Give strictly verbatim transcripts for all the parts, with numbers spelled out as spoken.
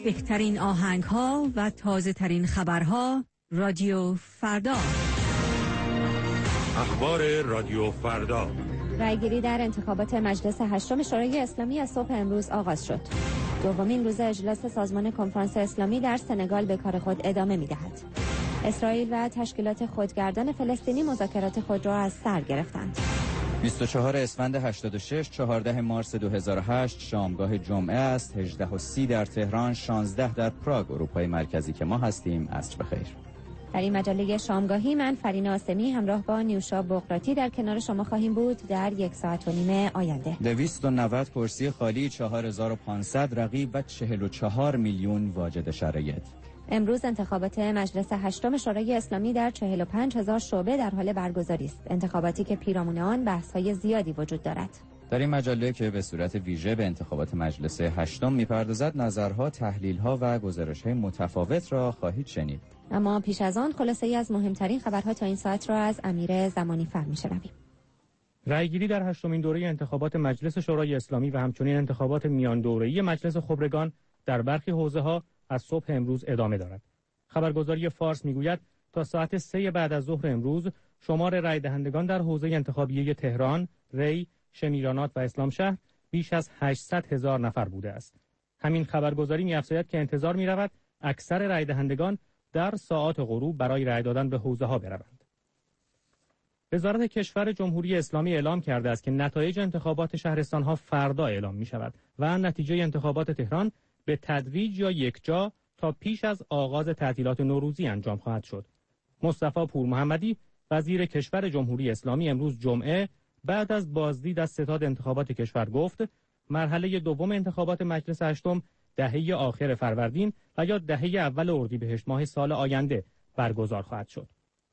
بهترین آهنگ ها و تازه ترین خبرها. رادیو فردا. اخبار رادیو فردا. رأیگیری در انتخابات مجلس هشتم شورای اسلامی از صبح امروز آغاز شد. دومین روز اجلاس سازمان کنفرانس اسلامی در سنگال به کار خود ادامه می‌دهد. اسرائیل و تشکیلات خودگردان فلسطینی مذاکرات خود را از سر گرفتند. بیست و چهارم اسفند هشتاد و شش، چهاردهم مارس دو هزار و هشت شامگاه جمعه است. هجده و سی در تهران، شانزده در پراگ، اروپای مرکزی که ما هستیم. عصر بخیر. در این مجله شامگاهی من فرین آسمی همراه با نیوشا بقراتی در کنار شما خواهیم بود در یک ساعت و نیم آینده. دویست و نود کرسی خالی، چهار هزار و پانصد رقیب و چهل و چهار میلیون واجد شرایط. امروز انتخابات مجلس هشتم شورای اسلامی در چهل و پنج هزار شعبه در حال برگزاری است. انتخاباتی که پیرامون آن بحث‌های زیادی وجود دارد. در این مجله که به صورت ویژه به انتخابات مجلس هشتم می‌پردازد، نظرها، تحلیل‌ها و گزارش‌های متفاوت را خواهید شنید. اما پیش از آن خلاصه‌ای از مهمترین خبرها تا این ساعت را از امیر زمانی فر می‌شنویم. رأیگیری در هشتمین دوره انتخابات مجلس شورای اسلامی و همچنین انتخابات میان دوره‌ای مجلس خبرگان در برخی حوزه‌ها از صبح امروز ادامه دارد. خبرگزاری فارس میگوید تا ساعت سه بعد از ظهر امروز شمار رای دهندگان در حوزه انتخابیه تهران، ری، شمیرانات و اسلام شهر بیش از هشتصد هزار نفر بوده است. همین خبرگزاری می‌افزاید که انتظار می‌رود اکثر رای دهندگان در ساعات غروب برای رای دادن به حوزه‌ها بروند. وزارت کشور جمهوری اسلامی اعلام کرده است که نتایج انتخابات شهرستان‌ها فردا اعلام می‌شود و نتیجه انتخابات تهران به تدریج یا یکجا تا پیش از آغاز تعطیلات نوروزی انجام خواهد شد. مصطفی پور محمدی وزیر کشور جمهوری اسلامی امروز جمعه بعد از بازدید از ستاد انتخابات کشور گفت مرحله دوم انتخابات مجلس هشتم دهه آخر فروردین و یا دهه اول اردیبهشت ماه سال آینده برگزار خواهد شد.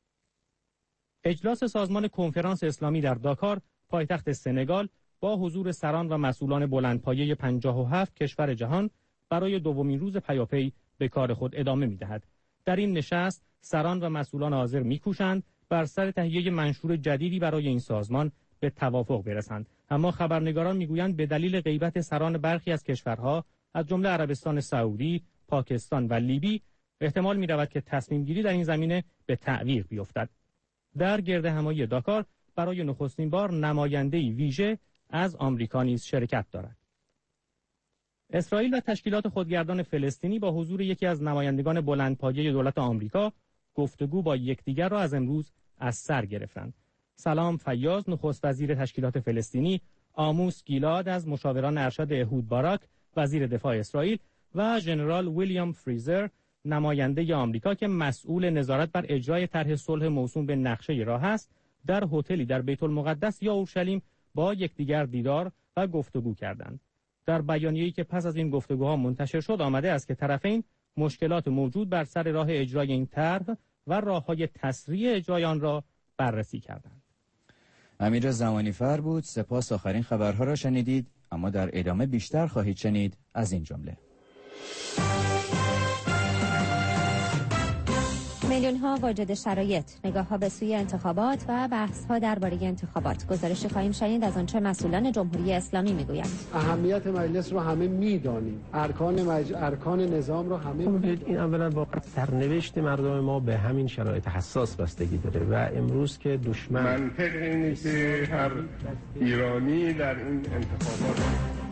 اجلاس سازمان کنفرانس اسلامی در داکار، پایتخت سنگال، با حضور سران و مسئولان بلندپایه پنجاه و هفت کشور جهان برای دومین روز پیاپی به کار خود ادامه می‌دهد. در این نشست سران و مسئولان حاضر می‌کوشند بر سر تهیه منشور جدیدی برای این سازمان به توافق برسند. اما خبرنگاران می‌گویند به دلیل غیبت سران برخی از کشورها از جمله عربستان سعودی، پاکستان و لیبی احتمال می‌رود که تصمیم گیری در این زمینه به تعویق بیفتد. در گردهمایی داکار برای نخستین بار نماینده‌ای ویژه از آمریکا نیز شرکت دارد. اسرائیل و تشکیلات خودگردان فلسطینی با حضور یکی از نمایندگان بلندپایه دولت آمریکا گفتگو با یکدیگر را از امروز از سر گرفتند. سلام فیاض نخست وزیر تشکیلات فلسطینی، آموس گیلاد از مشاوران ارشد اهود باراک وزیر دفاع اسرائیل و ژنرال ویلیام فریزر نماینده آمریکا که مسئول نظارت بر اجرای طرح صلح موسوم به نقشه راه است، در هتلی در بیت المقدس یا اورشلیم با یکدیگر دیدار و گفتگو کردند. در بیانیه‌ای که پس از این گفتگوها منتشر شد آمده است که طرفین مشکلات موجود بر سر راه اجرای این طرح و راه‌های تسریع اجرای آن را بررسی کردند. امیر زمانی فر بود. سپاس. آخرین خبرها را شنیدید، اما در ادامه بیشتر خواهید شنید از این جمله. میلیون ها واجد شرایط، نگاه ها به سوی انتخابات و بحث ها درباره انتخابات. گزارشی خواهیم شنید از آنچه مسئولان جمهوری اسلامی میگویند. اهمیت مجلس رو همه میدانیم، ارکان مج... ارکان نظام رو همه میدونید. این اولا واقعا سرنوشت مردم ما به همین شرایط حساس بستگی داره و امروز که دشمن منطق اینه که هر ایرانی در این انتخابات.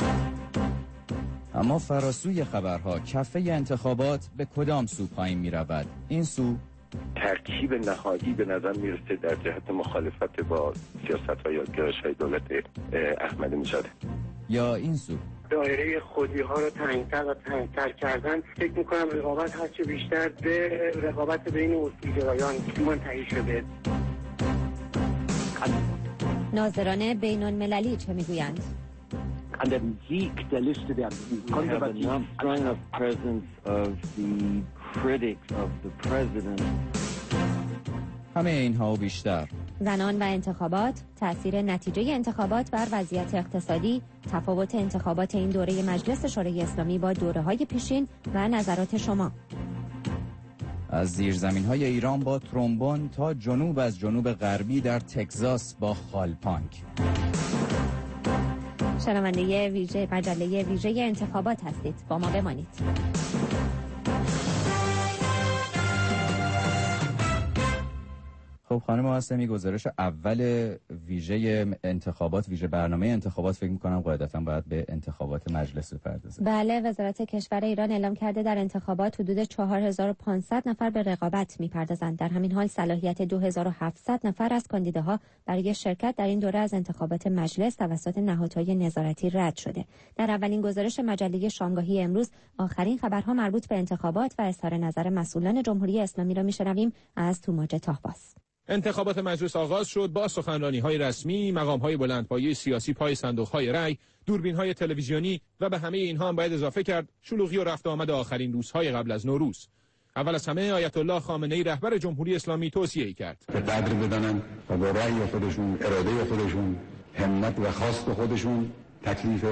اما فراسوی خبرها، کفه انتخابات به کدام سو پایین می رود؟ این سو ترکیب نهایی به نظر میرسه در جهت مخالفت با سیاست‌های یا گرایش‌های دولت احمدی نژاد، یا این سو دایره خودی ها رو تنگتر و تنگتر کردن. فکر میکنم رقابت هرچه بیشتر به رقابت بین اصولگرایان منتهی شده. ناظران بین المللی چه میگویند؟ an der Sieg der Liste der Konservativen. Strong of presence of the critics of the president. همه اینها و بیشتر. زنان و انتخابات، تأثیر نتیجه انتخابات بر وضعیت اقتصادی، تفاوت انتخابات این دوره مجلس شورای اسلامی با دوره‌های پیشین و نظرات شما. از زیرزمین‌های ایران با ترومبون تا جنوب از جنوب غربی در تگزاس با خالپانک. شنونده ویژه مجله ویژه انتخابات هستید. با ما بمانید. خب خانم قاسمی، گزارش اول ویژه انتخابات، ویژه برنامه انتخابات، فکر می‌کنم قاعدتاً باید به انتخابات مجلس بپردازه. بله، وزارت کشور ایران اعلام کرده در انتخابات حدود چهار هزار و پانصد نفر به رقابت می‌پردازند. در همین حال صلاحیت دو هزار و هفتصد نفر از کاندیداها برای شرکت در این دوره از انتخابات مجلس توسط نهادهای نظارتی رد شده. در اولین گزارش مجله شامگاهی امروز آخرین خبرها مربوط به انتخابات و اظهار نظر مسئولان جمهوری اسلامی را می‌شنویم از توماج طاهباس. انتخابات مجلس آغاز شد با سخنرانی‌های رسمی، مقام‌های بلندپایه سیاسی پای صندوق‌های رأی، دوربین‌های تلویزیونی و به همه اینها هم باید اضافه کرد شلوغی و رفت آمد آخرین روزهای قبل از نوروز. اول از همه آیت الله خامنه‌ای رهبر جمهوری اسلامی توصیه کرد به قدر بدانند و با رأی خودشون، اراده خودشون، همت و خواست خودشون تکلیف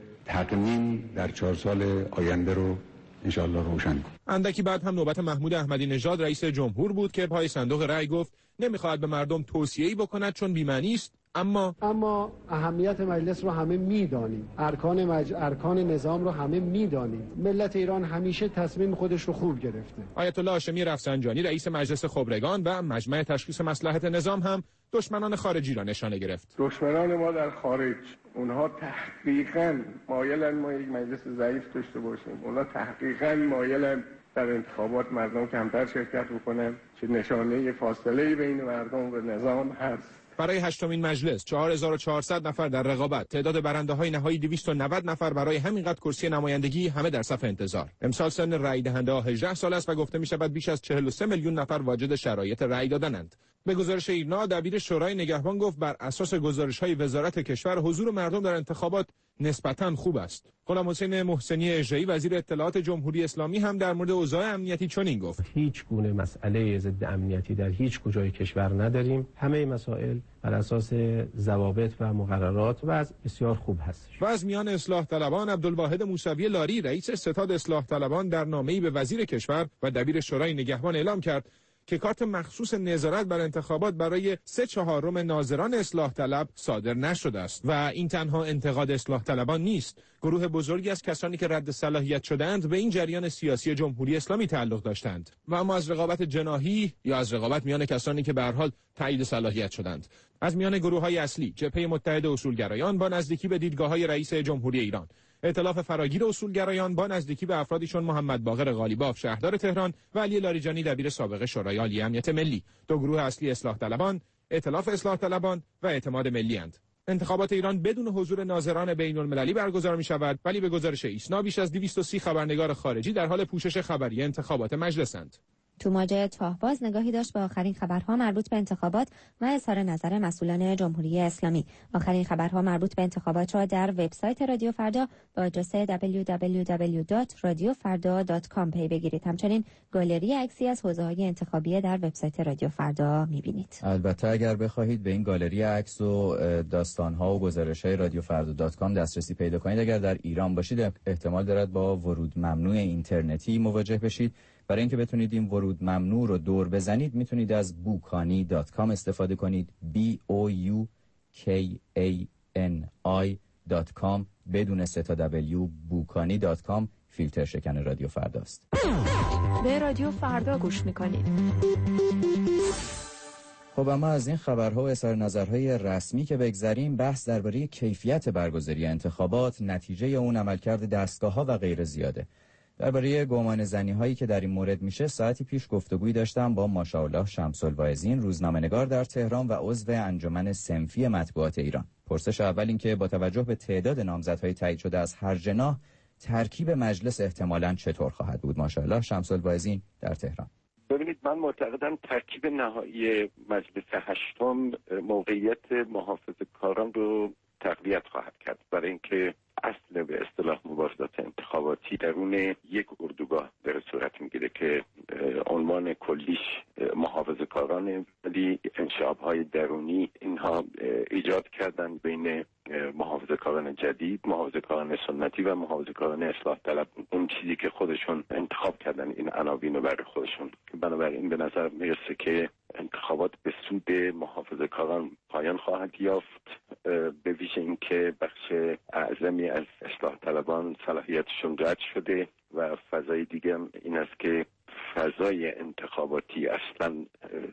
تقنین در چهار سال آینده رو انشاءالله روشن کن. اندکی بعد هم نوبت محمود احمدی نژاد رئیس جمهور بود که پای صندوق رأی گفت نمیخواهد به مردم توصیه‌ای بکند چون بی‌معنی است، اما اما اهمیت مجلس رو همه میدانیم، ارکان مج... ارکان نظام رو همه میدانیم. ملت ایران همیشه تصمیم خودش رو خوب گرفته. آیت الله هاشمی رفسنجانی رئیس مجلس خبرگان و مجمع تشخیص مصلحت نظام هم دشمنان خارجی را نشانه گرفت. دشمنان ما در خارج، اونها تحقیقاً مایلن ما یک مجلس ضعیف داشته باشیم. اونها تحقیقاً مایلن در انتخابات مردم کمتر شرکت بکنن که نشانه فاصله بین مردم و نظام هست. برای هشتمین مجلس چهار هزار و چهارصد نفر در رقابت، تعداد برنده‌های نهایی دویست و نود نفر برای همینقدر کرسی نمایندگی، همه در صف انتظار. امسال سن رأی دهنده‌ها هجده سال است و گفته می‌شود بیش از چهل و سه میلیون نفر واجد شرایط رأی دادنند. به گزارش ایرنا، دبیر شورای نگهبان گفت بر اساس گزارش‌های وزارت کشور حضور مردم در انتخابات نسبتاً خوب است. غلام حسین محسنی اژه‌ای وزیر اطلاعات جمهوری اسلامی هم در مورد اوضاع امنیتی چنین گفت: هیچ گونه مسئله ضد امنیتی در هیچ کجای کشور نداریم. همه مسائل بر اساس ضوابط و مقررات و از بسیار خوب هست. و از میان اصلاح طلبان عبدالواحد موسوی لاری رئیس ستاد اصلاح طلبان در نامه‌ای به وزیر کشور و دبیر شورای نگهبان اعلام کرد که کارت مخصوص نظارت بر انتخابات برای سه چهارم ناظران اصلاح طلب صادر نشده است و این تنها انتقاد اصلاح طلبان نیست. گروه بزرگی از کسانی که رد صلاحیت شدند به این جریان سیاسی جمهوری اسلامی تعلق داشتند و اما از رقابت جناحی یا از رقابت میان کسانی که به هر حال تایید صلاحیت شدند. از میان گروه‌های اصلی جبهه متحد اصولگرایان با نزدیکی به دیدگاه‌های رئیس جمهوری ایران، ائتلاف فراگیر اصولگرایان با نزدیکی به افرادی چون محمد باقر قالیباف شهردار تهران و علی لاریجانی دبیر سابق شورای عالی امنیت ملی، دو گروه اصلی اصلاح طلبان، ائتلاف اصلاح طلبان و اعتماد ملی اند. انتخابات ایران بدون حضور ناظران بین‌المللی برگزار می شود، ولی به گزارش ایسنا بیش از دویست و سی خبرنگار خارجی در حال پوشش خبری انتخابات مجلسند. توماج طاهباز نگاهی داشت به آخرین خبرها مربوط به انتخابات و اظهار نظر مسئولان جمهوری اسلامی. آخرین خبرها مربوط به انتخابات را در وبسایت رادیو فردا با آدرس دبلیو دبلیو دبلیو دات رادیو فردا دات کام پی بگیرید. همچنین گالری عکسی از حوزه‌های انتخابی در وبسایت رادیو فردا می‌بینید. البته اگر بخواهید به این گالری عکس و داستان‌ها و گزارش‌های رادیو فردا دات کام دسترسی پیدا کنید، اگر در ایران باشید احتمال دارد با ورود ممنوع اینترنتی مواجه بشید. برای اینکه بتونید این ورود ممنوع رو دور بزنید میتونید از بوکانی دات کام استفاده کنید. بی او یو کی ای ان آی دات کام بدون سه تا دبلیو. بوکانی دات کام فیلتر شکن رادیو فرداست. به رادیو فردا گوش میکنید. خب اما از این خبرها و اظهار نظرهای رسمی که بگذریم، بحث درباره کیفیت برگزاری انتخابات، نتیجه اون، عملکرد دستگاه‌ها و غیر زیاده. درباره گمان زنی هایی که در این مورد میشه ساعتی پیش گفتگویی داشتم با ماشاءالله شمس‌الواعظین، روزنامه‌نگار در تهران و عضو انجمن صنفی مطبوعات ایران. پرسش اول این که با توجه به تعداد نامزدهای تایید شده از هر جناح، ترکیب مجلس احتمالاً چطور خواهد بود؟ ماشاءالله شمس‌الواعظین در تهران. ببینید، من معتقدم ترکیب نهایی مجلس هشتم موقعیت محافظه‌کاران رو تقویت خواهد کرد، برای اینکه اصل به اصطلاح مبارزات انتخاباتی درون یک اردوگاه در صورت میگیره که عنوان کلیش محافظه‌کاران، ولی انشعاب‌های درونی اینها ایجاد کردن بین محافظه‌کاران جدید، محافظه‌کاران سنتی و محافظه‌کاران اصلاح طلب، اون چیزی که خودشون انتخاب کردن این عناوین رو برای خودشون. بنابراین به نظر میرسه که انتخابات به سود محافظه‌کاران پایان خواهد یافت، به ویژه ویژه اینکه بخش اعظمی از اصلاح طلبان صلاحیتشون رد شده و فضای دیگه این است که فضای انتخاباتی اصلا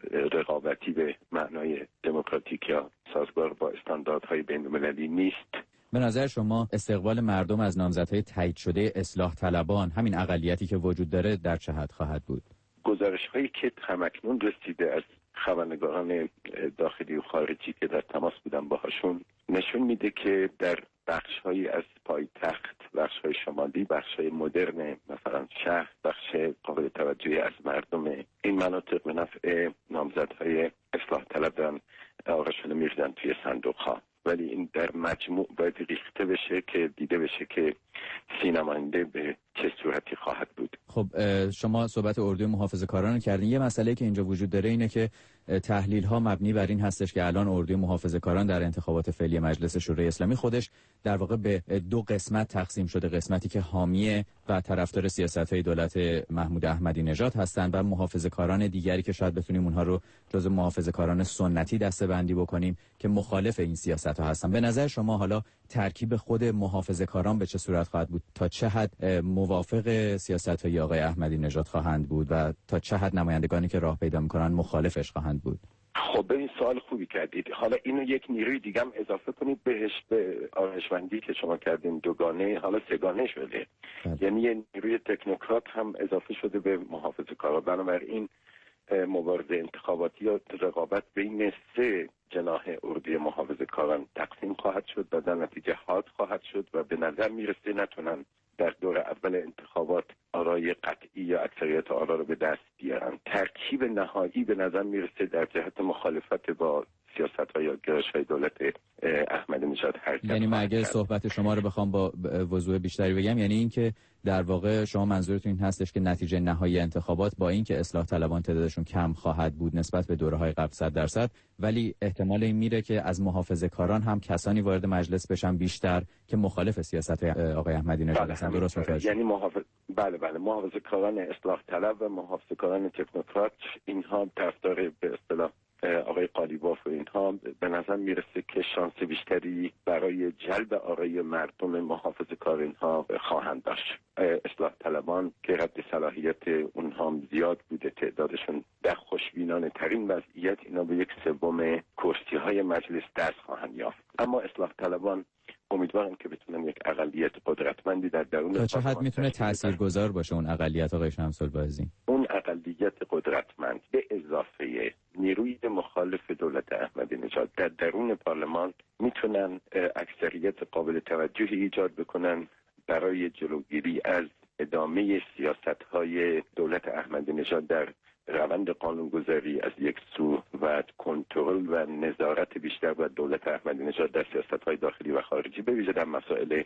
رقابتی به معنای دموکراتیک یا سازگار با استانداردهای بین‌المللی نیست. به نظر شما استقبال مردم از نامزدهای تایید شده اصلاح طلبان، همین اقلیتی که وجود داره، در چه حد خواهد بود؟ گزارش‌هایی که همکنون رسیده از خبرنگاران داخلی و خارجی که در تماس بودن باهاشون نشون میده که در بخش‌هایی از پایتخت، بخش‌های شمالی، بخش‌های مدرن مثلا شهر، بخش قابل توجهی از مردم این مناطق به نفع نامزدهای اصلاح طلب دارن آقاشون می‌ریزن توی صندوق‌ها، ولی این در مجموع باید ریخته بشه که دیده بشه که سینماینده به چه صورتی خواهد بود. خب شما صحبت اردوی محافظه‌کاران رو کردین. یه مسئله که اینجا وجود داره اینه که تحلیل ها مبنی بر این هستش که الان اردوی محافظه‌کاران در انتخابات فعلی مجلس شورای اسلامی خودش در واقع به دو قسمت تقسیم شده، قسمتی که حامی و طرفدار سیاست‌های دولت محمود احمدی نژاد هستند و محافظه‌کاران دیگری که شاید بتونیم اونها رو جزو محافظه‌کاران سنتی دسته‌بندی بکنیم که مخالف این سیاست‌ها هستن. به نظر شما حالا ترکیب خود محافظه‌کاران به چه صورت خواهد بود؟ تا چه حد موافق سیاست‌های آقای احمدی نژاد خواهند بود و تا چه حد نمایندگانی که راه پیدا می‌کنن مخالفش خواهند بود؟ خب این سوال خوبی کردید. حالا اینو یک نیروی دیگه هم اضافه کنید بهش، به آرشمندی که شما کردین دوگانه، حالا سگانه شده. بله. یعنی یه نیروی تکنوکرات هم اضافه شده به محافظه‌کاران. بنابراین مبارزه انتخاباتی یا رقابت بین سه جناح اردوی محافظه‌کاران تقسیم خواهد شد و در نتیجه حاد خواهد شد و به نظر میرسه نتونن در دور اول انتخابات آرای قطعی یا اکثریت آرا رو به دست بیارن. ترکیب نهایی به نظر میرسه در جهت مخالفت با سیاست‌های یا گرایش‌های دولت احمدی نژاد حرکت. یعنی من اگه صحبت شما رو بخوام با وضوح بیشتری بگم، یعنی این که در واقع شما منظورتون این هستش که نتیجه نهایی انتخابات با این که اصلاح طلبان تعدادشون کم خواهد بود نسبت به دوره‌های قبل صد درصد، ولی احتمال این میره که از محافظه‌کاران هم کسانی وارد مجلس بشن بیشتر که مخالف سیاست آقای احمدی نژاد هستن. درست متوجه؟ یعنی محافظ بله بله محافظه‌کاران اصلاح طلب و محافظه‌کاران تکنوکرات اینها طرفدار به اصطلاح آقای قالیباف و اینها به نظر میرسه که شانس بیشتری برای جلب آرای مردم محافظه‌کار اینها خواهند داشت. اصلاح طلبان که رد صلاحیت اونها زیاد بوده، تعدادشون در خوشبینانه ترین وضعیت اینا به یک سوم کرسی های مجلس دست خواهند یافت. اما اصلاح طلبان امیدوارم که بتونن یک اقلیت قدرتمندی در درون تا چه حد میتونه تاثیرگذار باشه اون اقلیت آقای شمس البازی؟ اون اقلیت قدرتمند به اضافه نیروی مخالف دولت احمدی نژاد در درون پارلمان میتونن اکثریت قابل توجهی ایجاد بکنن برای جلوگیری از ادامه سیاست‌های دولت احمدی نژاد در روند قانونگذاری از یک سو و کنترل و نظارت بیشتر بر دولت احمدی نژاد در سیاست‌های داخلی و خارجی، به ویژه در مسائل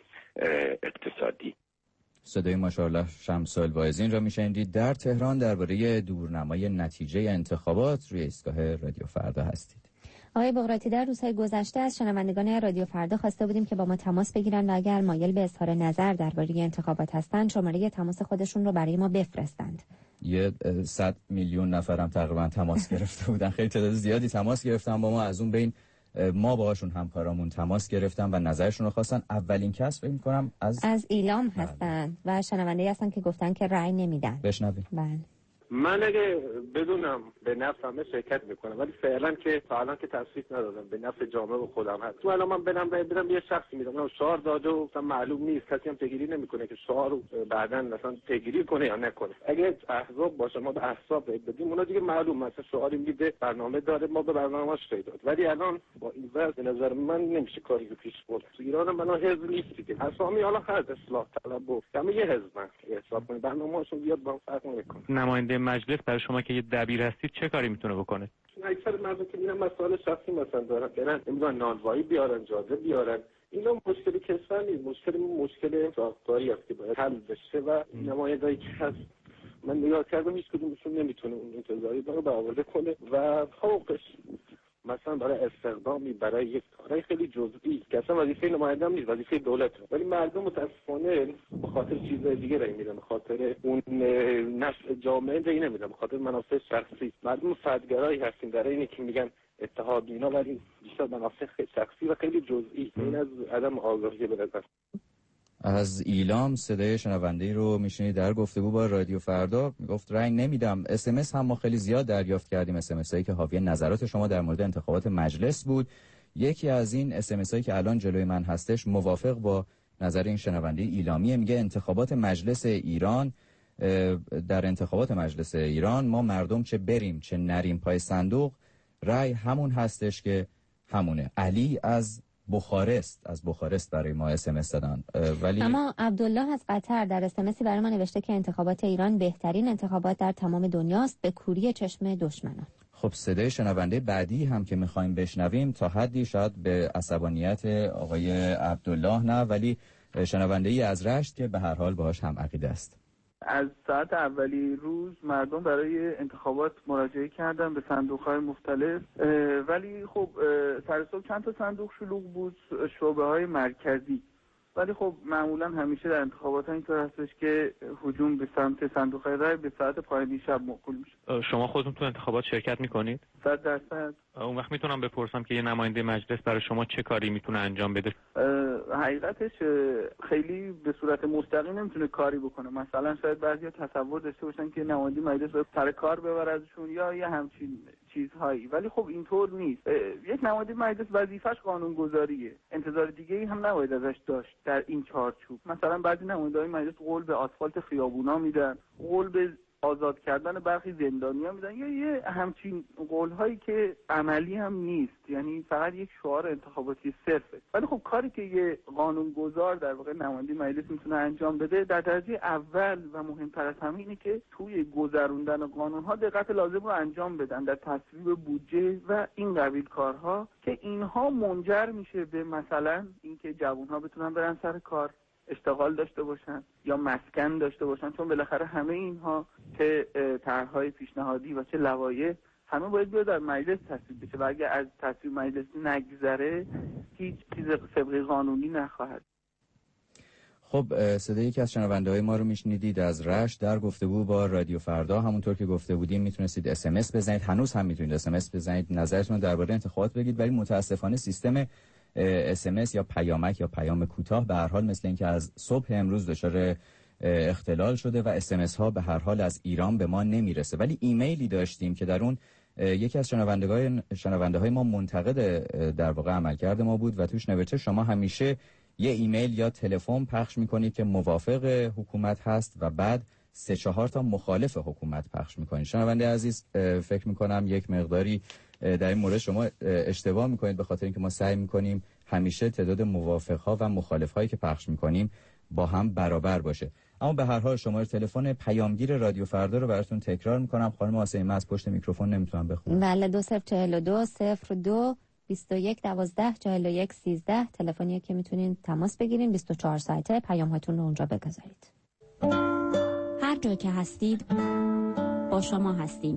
اقتصادی. صدای ماشاءالله شمس الواعظین را میشنیدید. در تهران درباره دورنمای نتیجه انتخابات روی ایستگاه رادیو فردا هستید. آقای بغراتی، در روزهای گذشته از شنوندگان رادیو فردا خواسته بودیم که با ما تماس بگیرن و اگر مایل به اظهار نظر درباره انتخابات هستند شماره تماس خودشون رو برای ما بفرستند. یه صد میلیون نفرم تقریبا تماس گرفته بودن، خیلی تعداد زیادی تماس گرفتن با ما. از اون بین ما باهاشون همکارامون تماس گرفتن و نظرشون رو خواستن. اولین کس فکر می‌کنم از از ایلام هستن و شنونده‌ای هستن که گفتن که رأی نمیدن. بشنویم. بله. من اگه بدونم به نفع همه شرکت میکنم، ولی فعلا که تا الان که تصویت ندادم، به نفع جامعه و خودم هست. تو الان من برم برم یه شخصی میدم اون شعار داده و مثلا معلوم نیست، کسی هم پیگیری نمیکنه که شعار رو بعداً مثلا پیگیری کنه یا نکنه. اگه احزاب باشه ما به احزاب رای بدیم، اونا دیگه معلوم مثلا شعاری میده، برنامه داره، ما به برنامه‌اش رای داد. ولی الان با این وضع به نظر من نمیشه کاری رو پیش برد. تو ایران هم الان حزب نیست دیگه. اسامی حالا هست اصلاح طلب و همه یه حزبن. حساب کنید برنامه‌شون بیاد با فرق نمیکنه. نماینده مجلس برای شما که یه دبیر هستید چه کاری میتونه بکنه؟ اکثر مردم که میرن مسائل شخصی مثلا دارن، برن نمیدونن نانوایی بیارن، جاده بیارن، اینا مشکل کشور نیست، مشکل مشکل ساختاری است که باید حل بشه و نماینده‌ای که هست من نگاه کردم هیچ کدومشون نمیتونه اون انتظاری رو برآورده کنه و حقوقش مثلا برای استخدامی، برای یک کارهای خیلی جزئی که اصلا وظیفه نماینده هم نیست، وظیفه دولته، ولی مردم متاسفانه به خاطر چیزهای دیگه رای میدن، به خاطر اون نفع جامعه رای نمیدن، به خاطر منافع شخصی. مردم فردگرایی هستیم در اینی که میگن اتحاد اینا، ولی بیشتر منافع شخصی و خیلی جزئی. این از عدم آگاهی به نظر. از ایلام صدای شنونده‌ای رو میشنید در گفتگو با رادیو فردا. میگفت رأی نمیدم. اس ام اس هم ما خیلی زیاد دریافت کردیم، اس ام اس هایی که حاوی نظرات شما در مورد انتخابات مجلس بود. یکی از این اس ام اس هایی که الان جلوی من هستش موافق با نظر این شنونده ایلامیه. میگه انتخابات مجلس ایران، در انتخابات مجلس ایران ما مردم چه بریم چه نریم پای صندوق، رأی همون هستش که همونه. علی از بخارست از بخارست برای ما اس ام اس دادن. ولی اما عبدالله از قطر در اس ام اسی برای ما نوشته که انتخابات ایران بهترین انتخابات در تمام دنیاست، به کوری چشم دشمنان. خب صدای شنونده بعدی هم که میخوایم بشنویم تا حدی شاید به عصبانیت آقای عبدالله نه، ولی شنونده ای از رشت که به هر حال باهاش هم عقیده است. از ساعت اولی روز مردم برای انتخابات مراجعه کردن به صندوق‌های مختلف، ولی خب سر صبح چند تا صندوق شلوغ بود، شعبه‌های مرکزی، ولی خب معمولا همیشه در انتخابات اینطور هستش که هجوم به سمت صندوق‌های رای به ساعت پایانی شب موکول میشه. شما خودتون تو انتخابات شرکت میکنید؟ صد درصد. اون وقت میتونم بپرسم که یه نماینده مجلس برای شما چه کاری میتونه انجام بده؟ حقیقتش خیلی به صورت مستقیم نمیتونه کاری بکنه. مثلا شاید بعضیا تصور داشته باشن که نماینده مجلس رو سر کار ببره ازشون یا یه همچین چیزهایی، ولی خب اینطور نیست. یک نماینده مجلس وظیفش قانونگذاریه، انتظار دیگه ای هم نباید ازش داشت در این چارچوب. مثلا بعضی نماینده‌های مجلس قول به آسفالت خیابونا میدن، قول به آزاد کردن برخی زندانی‌ها میدن، یا یه همچین قول‌هایی که عملی هم نیست، یعنی فقط یک شعار انتخاباتی صرفه. ولی خب کاری که یه قانونگذار در واقع نماینده مجلس میتونه انجام بده در درجه اول و مهمتر از همه اینه که توی گذروندن قانون‌ها دقت لازم رو انجام بدن، در تصویب بودجه و این قبیل کارها، که اینها منجر میشه به مثلا اینکه جوان‌ها بتونن برن سر کار، اشتغال داشته باشن یا مسکن داشته باشن، چون بالاخره همه اینها چه طرح‌های پیشنهادی و چه لوایح همه باید بیاد در مجلس تصویب بشه و اگر از تصویب مجلس نگذره هیچ چیز سابقه قانونی نخواهد. خب صدای یکی از شنونده‌های ما رو میشنیدید از رشت در گفتگو با رادیو فردا. همونطور که گفته بودیم میتونستید اس ام اس بزنید، هنوز هم میتونید اس ام اس بزنید، نظرتون درباره انتخابات بگید، ولی متاسفانه سیستم اس ام اس یا پیامک یا پیام کوتاه به هر حال مثل اینکه از صبح امروز دچار اختلال شده و اس ام اس ها به هر حال از ایران به ما نمیرسه. ولی ایمیلی داشتیم که در اون یکی از شنوندگان شنونده های ما منتقد در واقع عملکرد ما بود و توش نوشته شما همیشه یه ایمیل یا تلفن پخش میکنید که موافق حکومت هست و بعد سه چهار تا مخالف حکومت پخش میکنید. شنونده عزیز فکر میکنم یک مقداری در این مورد شما اشتباه میکنید، به خاطر اینکه ما سعی میکنیم همیشه تعداد موافقها و مخالفهایی که پخش میکنیم با هم برابر باشه. اما به هر حال شماره تلفن پیامگیر رادیو فردا رو براتون تکرار میکنم. خانم آسیمه از پشت میکروفون نمیتونم بخونم. بله، دو صفر چهل و دو صفر دو بیست و یک دوازده چهل و یک سیزده تلفنیه که میتونین تماس بگیرین. بیست و چهار ساعته پیام هاتون رو اونجا بگذارید. هر جا که هستید با شما هستیم.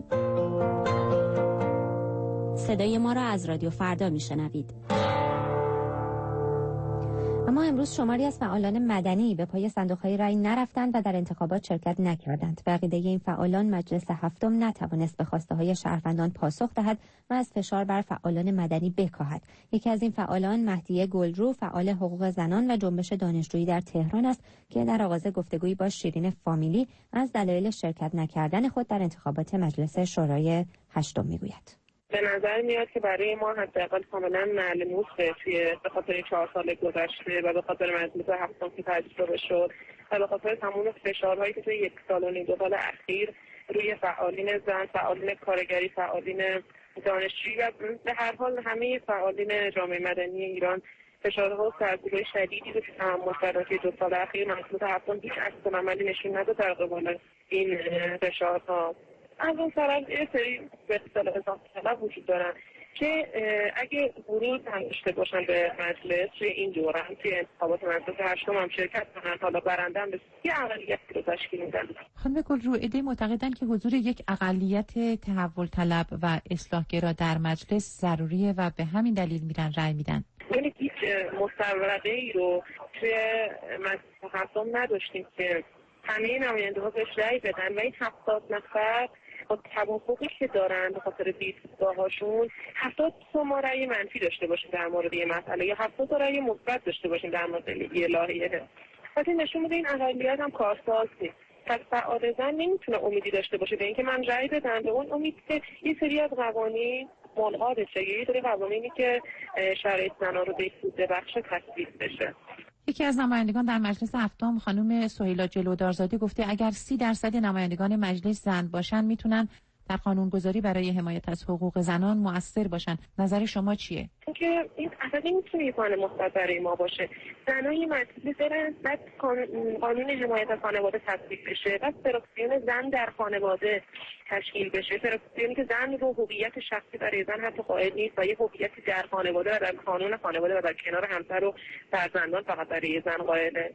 صدای ما را از رادیو فردا میشنوید. اما امروز شماری از فعالان مدنی به پای صندوق‌های رای نرفتند و در انتخابات شرکت نکردند. به عقیده این فعالان مجلس هفتم نتوانست به خواسته‌های شهروندان پاسخ دهد و از فشار بر فعالان مدنی بکاهد. یکی از این فعالان مهدیه گلرو، فعال حقوق زنان و جنبش دانشجویی در تهران است که در آغاز گفتگویی با شیرین فامیلی از دلایل شرکت نکردن خود در انتخابات مجلس شورای هشتم میگوید. به نظر میاد که برای ما حداقل کاملا معلومه توی به خاطر چهار سال گذشته و به خاطر مجلس هفتم که تجربه شد و به خاطر تمام فشارهایی که توی یک سال و نیم دو سال اخیر روی فعالین زن، فعالین کارگری، فعالین دانشجویی و به هر حال همه فعالین جامعه مدنی ایران فشارها و سرکوب‌های شدیدی رو تحمل کردن توی دو سال اخیر. مجلس هفتم هیچ عکس‌العملی نشون نداد در قبال این فشارها. از اون طرف یه سری به اصطلاح اضافه طلب وجود دارن که اگه ورود هم داشته باشن به مجلس توی این دوران توی انتخابات مجلس هشتم هم شرکت کنن، حالا برنده هم به یه اقلیتی رو تشکیل میدن. خانم گلرو، عده‌ای معتقدن که حضور یک اقلیت تحول طلب و اصلاحگرا در مجلس ضروریه و به همین دلیل میرن رأی میدن. یعنی هیچ مصوبه ای رو توی مجلس هفتم نداشتیم که همه نماینده‌ها بهش رأی بدن و این هفتاد نفر با توافقی که دارن به خاطر دیدگاه‌هاشون هفتاد تا ما رأی منفی داشته باشیم در مورد یه مسئله یا هفتاد تا رأی مثبت داشته باشیم در مورد یه لایحه. وقتی نشون میده این اقلیت هم کارساز نیست. پس فعال زن نمیتونه امیدی داشته باشه به اینکه من رأی بدم، به اون امید که یه سری از قوانین ملغا بشه، یه سری قوانینی که شرایط زن‌ها رو بهبود ببخشه تصویب بشه. یکی از نمایندگان در مجلس هفتم خانم سهیلا جلودارزاده گفته اگر سی درصد نمایندگان مجلس زن باشن میتونن در قانونگذاری برای حمایت از حقوق زنان مؤثر باشن. نظر شما چیه؟ که این اصلا نمیتونه یه قانون مثبت برای ما باشه. زنای مجلس برن بعد قانون حمایت از خانواده تصویب بشه، بعد فراکسیون زن در خانواده تشکیل بشه، فراکسیونی که زن رو هویت شخصی برای زن حتی قائل نیست و یه هویتی در خانواده و در قانون خانواده و در کنار همسر و فرزندان فقط برای زن قائله.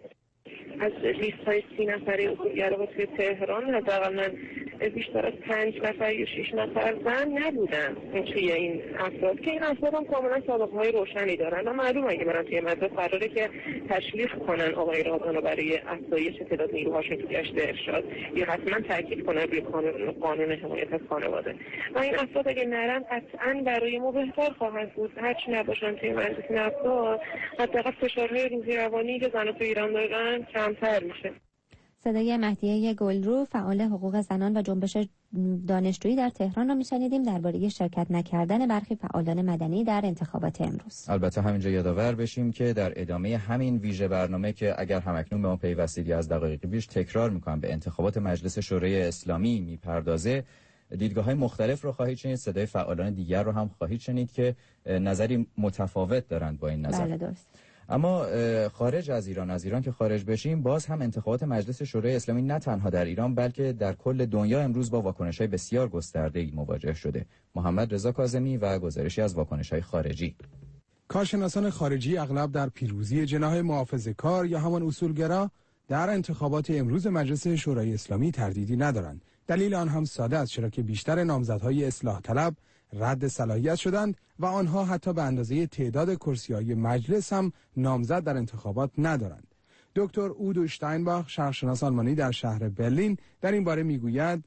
از لیست های سی نفره اصولگرا توی تهران حداقل من بیشتر از پنج نفر یا شش نفر زن نبودن توی این افراد که این افراد هم کاملا سابقه های روشنی دارن و معلومه اگه برن توی مجلس قراره که تشویق کنن آقای رادان رو برای افزایش تعداد نیروهاشون تو گشت ارشاد یا حتما تاکید کنن روی قانون قانون حمایت از خانواده و این افراد اگه نرن قطعا برای ما بهتر خواهد بود. هرچی نباشن توی مجلس این افراد حداقل فشارهای روحی روانی که زن‌ها تو ایران دارن کمتر میشه. صدای مهدیه گلرو، فعال حقوق زنان و جنبش دانشجویی در تهران رو میشنیدیم درباره شرکت نکردن برخی فعالان مدنی در انتخابات امروز. البته همینجا یادآور بشیم که در ادامه همین ویژه برنامه که اگر همکنون به ما پیوستید از دقایق پیش تکرار میکنم به انتخابات مجلس شورای اسلامی میپردازه، دیدگاه‌های مختلف رو خواهید شنید، صدای فعالان دیگر رو هم خواهید شنید که نظری متفاوت دارند با این نظر. بله درست. اما خارج از ایران، از ایران که خارج بشیم، باز هم انتخابات مجلس شورای اسلامی نه تنها در ایران بلکه در کل دنیا امروز با واکنش‌های بسیار گسترده‌ای مواجه شده. محمد رضا کاظمی و گزارشی از واکنش‌های خارجی. کارشناسان خارجی اغلب در پیروزی جناح محافظه‌کار یا همان اصولگرا در انتخابات امروز مجلس شورای اسلامی تردیدی ندارند. دلیل آن هم ساده است، چرا که بیشتر نامزدهای اصلاح طلب رد صلاحیت شدند و آنها حتی به اندازه تعداد کرسی‌های مجلس هم نامزد در انتخابات ندارند. دکتر اودو شتاینباخ، شرقشناس آلمانی در شهر برلین، در این باره میگوید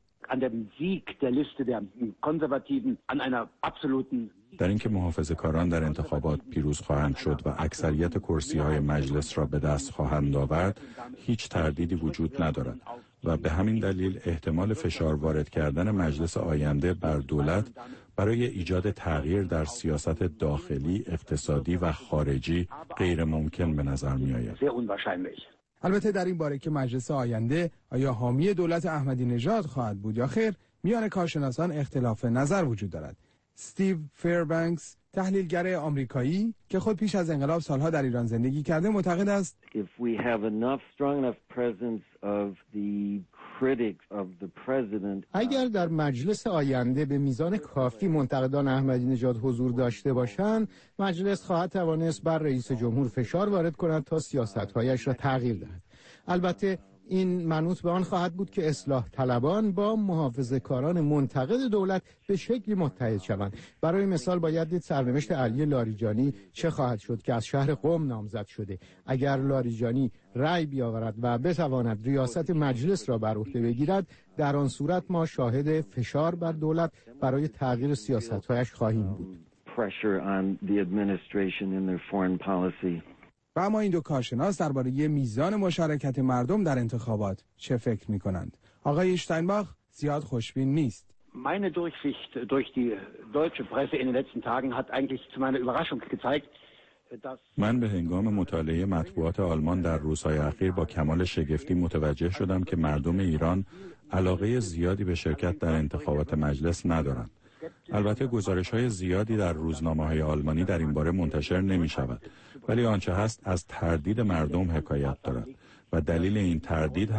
در اینکه محافظه‌کاران در انتخابات پیروز خواهند شد و اکثریت کرسی‌های مجلس را به دست خواهند آورد، هیچ تردیدی وجود ندارد و به همین دلیل احتمال فشار وارد کردن مجلس آینده بر دولت برای ایجاد تغییر در سیاست داخلی، اقتصادی و خارجی غیر ممکن به نظر می آید. البته در این باره که مجلس آینده آیا حامی دولت احمدی نژاد خواهد بود یا خیر، میان کارشناسان اختلاف نظر وجود دارد. استیو فیربنکس، تحلیلگر آمریکایی که خود پیش از انقلاب سالها در ایران زندگی کرده، معتقد است If we have enough strong enough presence of the critics of the president اگر در مجلس آینده به میزان کافی منتقدان احمدی نژاد حضور داشته باشند، مجلس خواهد توانست بر رئیس جمهور فشار وارد کند تا سیاست‌هایش را تغییر دهد. البته این منوط به آن خواهد بود که اصلاح طلبان با محافظه‌کاران منتقد دولت به شکلی متحد شوند. برای مثال باید دید سرنوشت علی لاریجانی چه خواهد شد که از شهر قم نامزد شده. اگر لاریجانی رأی بیاورد و بتواند ریاست مجلس را بر عهده بگیرد، در آن صورت ما شاهد فشار بر دولت برای تغییر سیاست‌هایش خواهیم بود. pressure on the administration in their foreign policy. و اما این دو کارشناس درباره میزان مشارکت مردم در انتخابات چه فکر می‌کنند؟ آقای شتاینباخ زیاد خوشبین نیست. Meine Durchsicht durch die deutsche Presse in den letzten Tagen hat eigentlich zu meiner Überraschung gezeigt, dass من به هنگام مطالعه مطبوعات آلمان در روزهای اخیر با کمال شگفتی متوجه شدم که مردم ایران علاقه زیادی به شرکت در انتخابات مجلس ندارند. البته گزارش‌های زیادی در روزنامه‌های آلمانی در این باره منتشر نمی‌شود، ولی آنچه هست از تردید مردم حکایت دارد و دلیل این تردید هم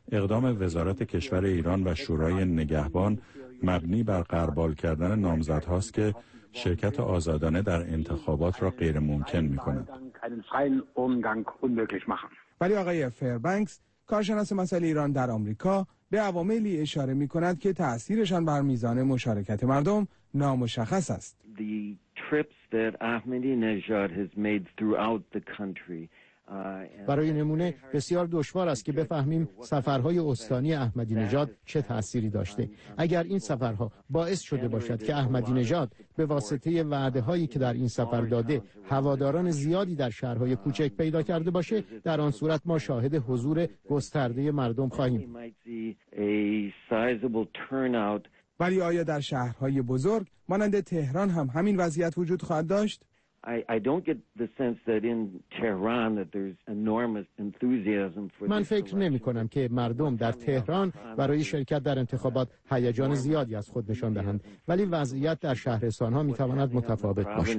اقدام وزارت کشور ایران و شورای نگهبان مبنی بر غربال کردن نامزدهاست که شرکت آزادانه در انتخابات را غیر ممکن می کند. ولی آقای فیربنکس، کارشناس مسائل ایران در آمریکا، به عواملی اشاره می کند که تأثیرشان بر میزان مشارکت مردم نامشخص است. The trips that Ahmadinejad has made throughout the country برای نمونه بسیار دشوار است که بفهمیم سفرهای استانی احمدی نژاد چه تأثیری داشته. اگر این سفرها باعث شده باشد که احمدی نژاد به واسطه وعده هایی که در این سفر داده هواداران زیادی در شهرهای کوچک پیدا کرده باشه، در آن صورت ما شاهد حضور گسترده مردم خواهیم. ولی آیا در شهرهای بزرگ مانند تهران هم همین وضعیت وجود خواهد داشت؟ من فکر نمی کنم که مردم در تهران برای شرکت در انتخابات هیجان زیادی از خود نشان دهند، ولی وضعیت در شهرستان‌ها می تواند متفاوت باشد.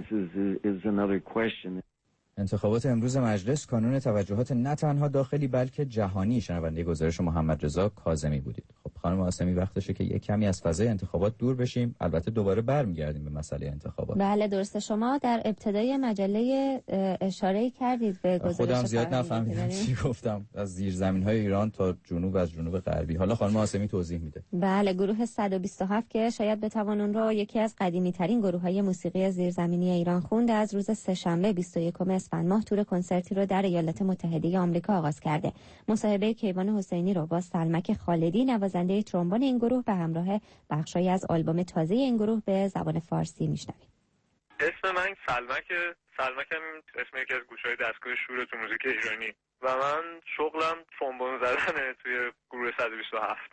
انتخابات امروز مجلس کانون توجهات نه تنها داخلی بلکه جهانی. شنونده گزارش محمد رضا کاظمی بودید. خب خانم آسمی، وقتشه که یک کمی از فضای انتخابات دور بشیم. البته دوباره برمیگردیم به مسئله انتخابات. بله درسته. شما در ابتدای مجله اشاره کردید به گزارش. خودم زیاد نفهمیدم چی گفتم. از زیرزمین‌های ایران تا جنوب، از جنوب غربی. حالا خانم آسمی توضیح میده. بله، گروه صد و بیست و هفت که شاید بتوان اون رو یکی از قدیمی‌ترین گروه‌های موسیقی زیرزمینی ایران خوند، از روز سه‌شنبه بیست و یکم اسفند ماه تور کنسرتی رو در ایالات متحده آمریکا آغاز کرده. مصاحبه کیوان حسینی رو با سلمک خالدی، نوازنده ترومبون این گروه، به همراه بخشایی از آلبوم تازه این گروه به زبان فارسی میشنویم. اسم من سلمک سلمک هم اسم یکی از گوشه‌های دستگاه شور تو موزیک ایرانی و من شغلم ترومبون زدنه توی گروه صد و بیست و هفت.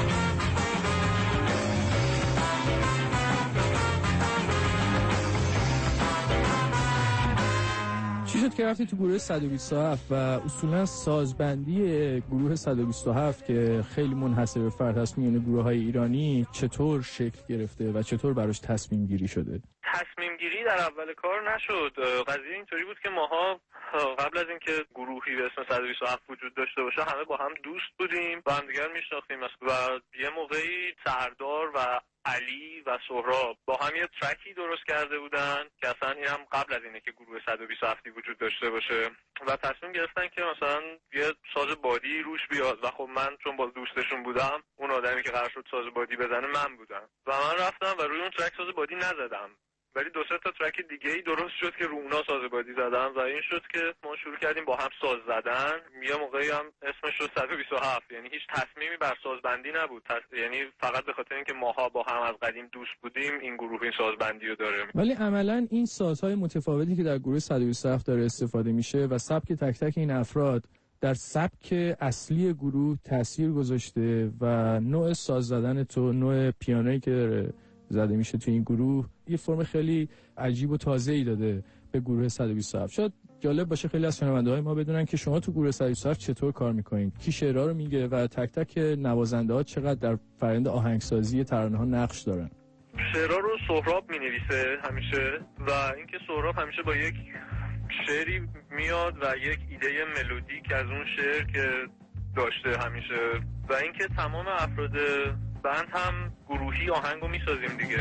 چی شد که رفتی تو گروه صد و بیست و هفت و اصولا سازبندی گروه صد و بیست و هفت که خیلی منحصر به فرد هست میونه گروه‌های ایرانی چطور شکل گرفته و چطور براش تصمیم گیری شده؟ تصمیم گیری در اول کار نشد. قضیه اینطوری بود که ماها قبل از اینکه گروهی به اسم صد و بیست و هفت وجود داشته باشه همه با هم دوست بودیم و همدیگر میشناختیم و یه موقعی سردار و علی و سهراب با هم یه ترکی درست کرده بودن که اصلا این هم قبل از اینه که گروه صد و بیست و هفت وجود داشته باشه و تصمیم گرفتن که مثلا یه ساز بادی روش بیاد و خب من چون با دوستشون بودم، اون آدمی که قرار شد ساز بادی بزنه من بودم و من رفتم و روی اون ترک ساز بادی نزدم، ولی دو سه تا ترک دیگه ای درست شد که رو اونا ساز بادی زدم و این شد که ما شروع کردیم با هم ساز زدن. یه موقعی هم اسمش شد صد و بیست و هفت، یعنی هیچ تصمیمی بر سازبندی نبود، تص... یعنی فقط به خاطر اینکه ماها با هم از قدیم دوست بودیم این گروه این سازبندی رو داره. ولی عملاً این سازهای متفاوتی که در گروه صد و بیست و هفت داره استفاده میشه و سبک تک تک این افراد در سبک اصلی گروه تاثیر گذاشته و نوع ساز زدن تو، نوع پیانویی که داره زده میشه تو این گروه یه فرم خیلی عجیب و تازه‌ای داده به گروه صد و بیست و هفت. شاید جالب باشه خیلی از شنونده‌های ما بدونن که شما تو گروه صد و بیست و هفت چطور کار میکنین، کی شعرها رو میگه و تک تک نوازنده‌ها چقدر در فرآیند آهنگسازی ترانه‌ها نقش دارن. شعرها رو سهراب مینویسه همیشه و اینکه سهراب همیشه با یک شعری میاد و یک ایده ملودیک از اون شعر که داشته همیشه و اینکه تمام افراد بند هم گروهی آهنگو میسازیم دیگه.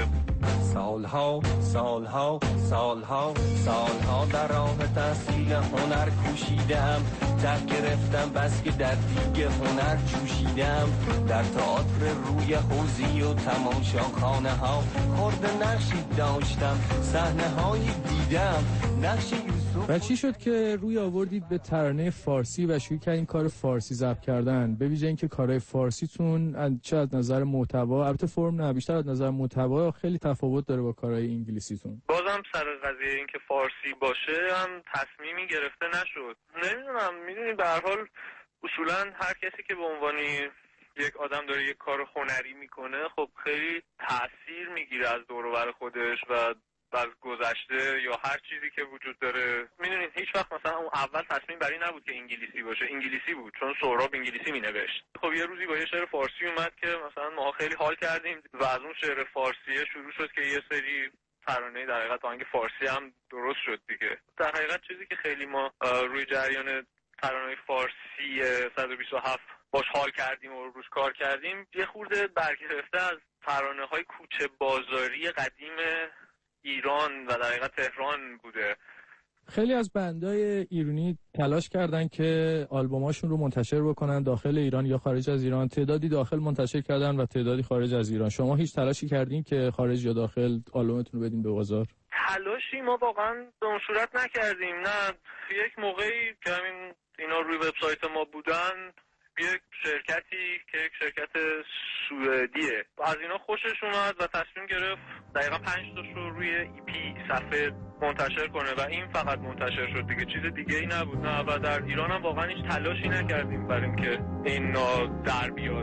سالها سالها سالها سالها در راه تحصیل هنر کوشیدم، ته گرفتم بس که در دیگه هنر جوشیدم، در تئاتر روی حوزی و تماشاخانه ها خورد نقشی داشتم، صحنه هایی دیدم نقش یوسف. و چی شد که روی آوردید به ترانه فارسی و شروع کردین کار فارسی ضبط کردن؟ به ویژه اینکه کارهای فارسیتون چه از نظر محتوا، البته فرم نه، بیشتر از نظر محتوا خیلی تفاوت داره با کارهای انگلیسیتون. بازم سر قضیه اینکه فارسی باشه هم تصمیمی گرفته نشد. نمیدونم، میدونی به هر حال اصولا هر کسی که به عنوانی یک آدم داره یک کار هنری میکنه خب خیلی تأثیر میگیره از دور و بر خودش و از گذشته یا هر چیزی که وجود داره. میدونید هیچ وقت مثلا اون اول تصمیم بر این نبود که انگلیسی باشه، انگلیسی بود چون سهراب انگلیسی مینوشت. خب یه روزی با یه شعر فارسی اومد که مثلا ما خیلی حال کردیم و از اون شعر فارسی شروع شد که یه سری ترانه در حقیقت آهنگ فارسی هم درست شد دیگه. در حقیقت چیزی که خیلی ما روی جریان ترانه فارسی صد و بیست و هفت باش حال کردیم و روش کار کردیم یه خورده برگرفته از ترانه‌های کوچه بازاری قدیم ایران و در حقیقت تهران بوده. خیلی از بندهای ایرانی تلاش کردن که آلبوماشون رو منتشر بکنن داخل ایران یا خارج از ایران. تعدادی داخل منتشر کردن و تعدادی خارج از ایران. شما هیچ تلاشی کردین که خارج یا داخل آلبومتون رو بدین به بازار؟ تلاشی ما واقعا به اون صورت نکردیم. نه، یک موقعی که همین اینا روی وبسایت ما بودن، یک شرکتی که یک شرکت سوئدیه از اینا خوشش اومد و تصمیم گرفت دقیقا پنج تاش رو روی ای پی صفحه منتشر کنه و این فقط منتشر شد دیگه، چیز دیگه ای نبود. نه و در ایران هم واقعا هیچ تلاشی نکردیم برای اینکه این در بیاد.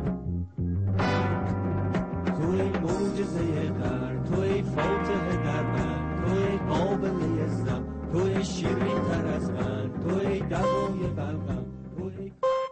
توی معجزه قرن، توی فاتحه در من، توی قابله زم، توی شیرین تر از من، توی دوای بلغم، توی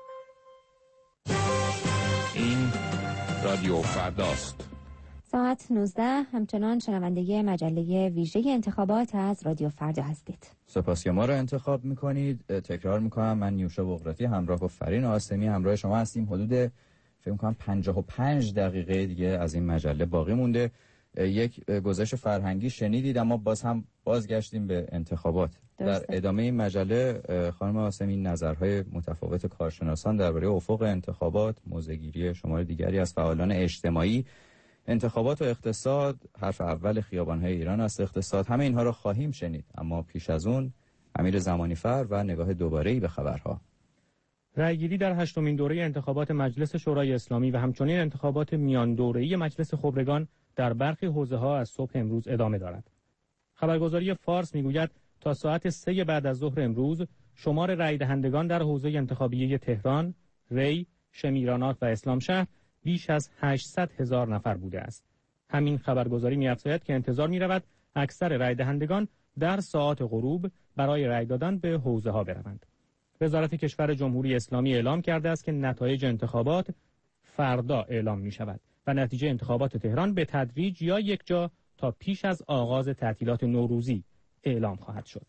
این رادیو فرداست. ساعت نوزده همچنان شنونده مجله ویژه انتخابات از رادیو فردا هستید. سپاس که ما را انتخاب میکنید. تکرار میکنم من نیوشا بغراتی همراه با فرین آسمی همراه شما هستیم. حدود فکر میکنم پنجاه و پنج دقیقه دیگه از این مجله باقی مونده. یک گزارش فرهنگی شنیدید اما باز هم بازگشتیم به انتخابات. درسته. در ادامه این مجله خانم آسمی نظرهای متفاوت کارشناسان درباره افق انتخابات، موضع‌گیری شمار دیگری از فعالان اجتماعی، انتخابات و اقتصاد، حرف اول خیابان‌های ایران است اقتصاد، همه اینها را خواهیم شنید. اما پیش از اون امیر زمانیفر و نگاه دوباره‌ای به خبرها. رأیگیری در هشتمین دوره انتخابات مجلس شورای اسلامی و همچنین انتخابات میان دوره‌ای مجلس خبرگان در برخی حوزه‌ها از صبح امروز ادامه دارد. خبرگزاری فارس میگوید تا ساعت سه بعد از ظهر امروز شمار رأی دهندگان در حوزه انتخابیه تهران، ری، شمیرانات و اسلامشهر بیش از هشتصد هزار نفر بوده است. همین خبرگزاری می‌افزاید که انتظار می‌رود اکثر رأی دهندگان در ساعات غروب برای رأی دادن به حوزه‌ها بروند. وزارت کشور جمهوری اسلامی اعلام کرده است که نتایج انتخابات فردا اعلام می‌شود و نتیجه انتخابات تهران به تدریج یا یک جا تا پیش از آغاز تعطیلات نوروزی اعلام خواهد شد.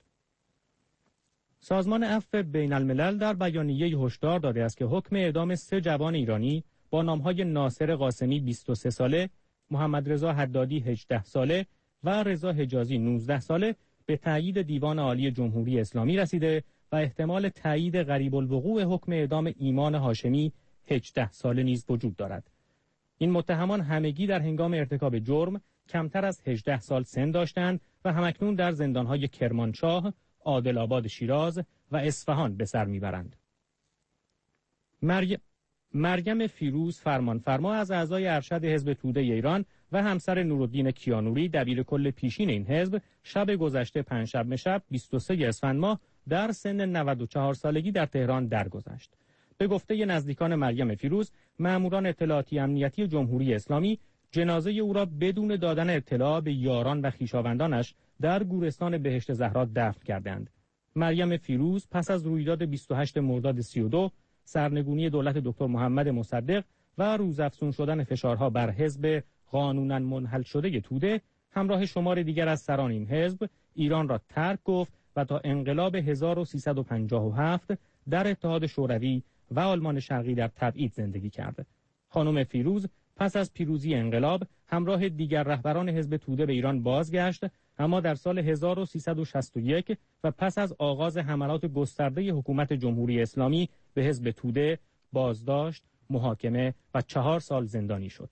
سازمان عفو بین الملل در بیانیه هشدار داده است که حکم اعدام سه جوان ایرانی با نامهای ناصر قاسمی بیست و سه ساله، محمد رضا حدادی هجده ساله و رضا حجازی نوزده ساله به تایید دیوان عالی جمهوری اسلامی رسیده و احتمال تایید قریب الوقوع حکم اعدام ایمان هاشمی هجده ساله نیز وجود دارد. این متهمان همگی در هنگام ارتکاب جرم کمتر از هجده سال سن داشتند و همکنون در زندانهای کرمانشاه، عادل آباد شیراز و اصفهان به سر میبرند. مریم مریم فیروز فرمانفرما از اعضای ارشد حزب توده ایران و همسر نورالدین کیانوری دبیر کل پیشین این حزب شب گذشته پنجشنبه شب بیست و سه اسفند ماه در سن نود و چهار سالگی در تهران درگذشت. به گفته نزدیکان مریم فیروز، ماموران اطلاعاتی امنیتی جمهوری اسلامی جنازه او را بدون دادن اطلاع به یاران و خویشاوندانش در گورستان بهشت زهرا دفن کردند. مریم فیروز پس از رویداد بیست و هشت مرداد سی و دو، سرنگونی دولت دکتر محمد مصدق و روزافزون شدن فشارها بر حزب قانونا منحل شده توده، همراه شمار دیگر از سران این حزب ایران را ترک گفت و تا انقلاب هزار و سیصد و پنجاه و هفت در اتحاد شوروی و آلمان شرقی در تبعید زندگی کرد. خانم فیروز پس از پیروزی انقلاب همراه دیگر رهبران حزب توده به ایران بازگشت، اما در سال هزار و سیصد و شصت و یک و پس از آغاز حملات گسترده حکومت جمهوری اسلامی به حزب توده بازداشت، محاکمه و چهار سال زندانی شد.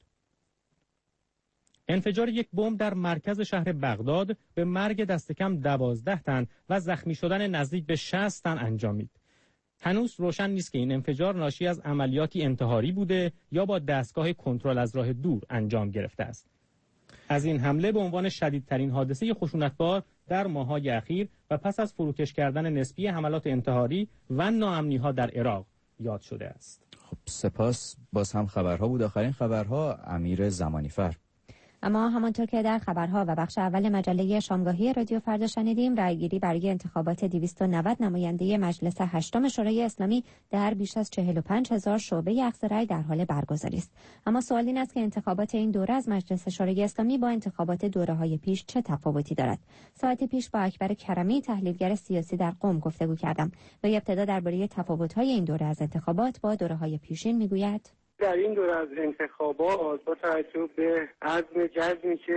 انفجار یک بمب در مرکز شهر بغداد به مرگ دست کم دوازده تن و زخمی شدن نزدیک به شصت تن انجامید. هنوز روشن نیست که این انفجار ناشی از عملیاتی انتحاری بوده یا با دستگاه کنترل از راه دور انجام گرفته است. از این حمله به عنوان شدیدترین حادثه خشونتبار در ماه‌های اخیر و پس از فروکش کردن نسبی حملات انتحاری و ناامنی‌ها در عراق یاد شده است. خب سپاس. باز هم خبرها بود. آخرین خبرها امیر زمانیفر. اما همانطور که در خبرها و بخش اول مجله شامگاهی رادیو فردا شنیدیم، رأیگیری برای انتخابات دویست و نود نماینده مجلس هشتم شورای اسلامی در بیش از چهل و پنج هزار شعبه اخذ رأی در حال برگزاری است. اما سوال این است که انتخابات این دوره از مجلس شورای اسلامی با انتخابات دوره‌های پیش چه تفاوتی دارد؟ ساعت پیش با اکبر کرمی، تحلیلگر سیاسی در قم، گفتگو کردم و ابتدا درباره تفاوت‌های این دوره از انتخابات با دوره‌های پیشین میگوید: در این دوره از انتخابات با توجه به عزم جزمی که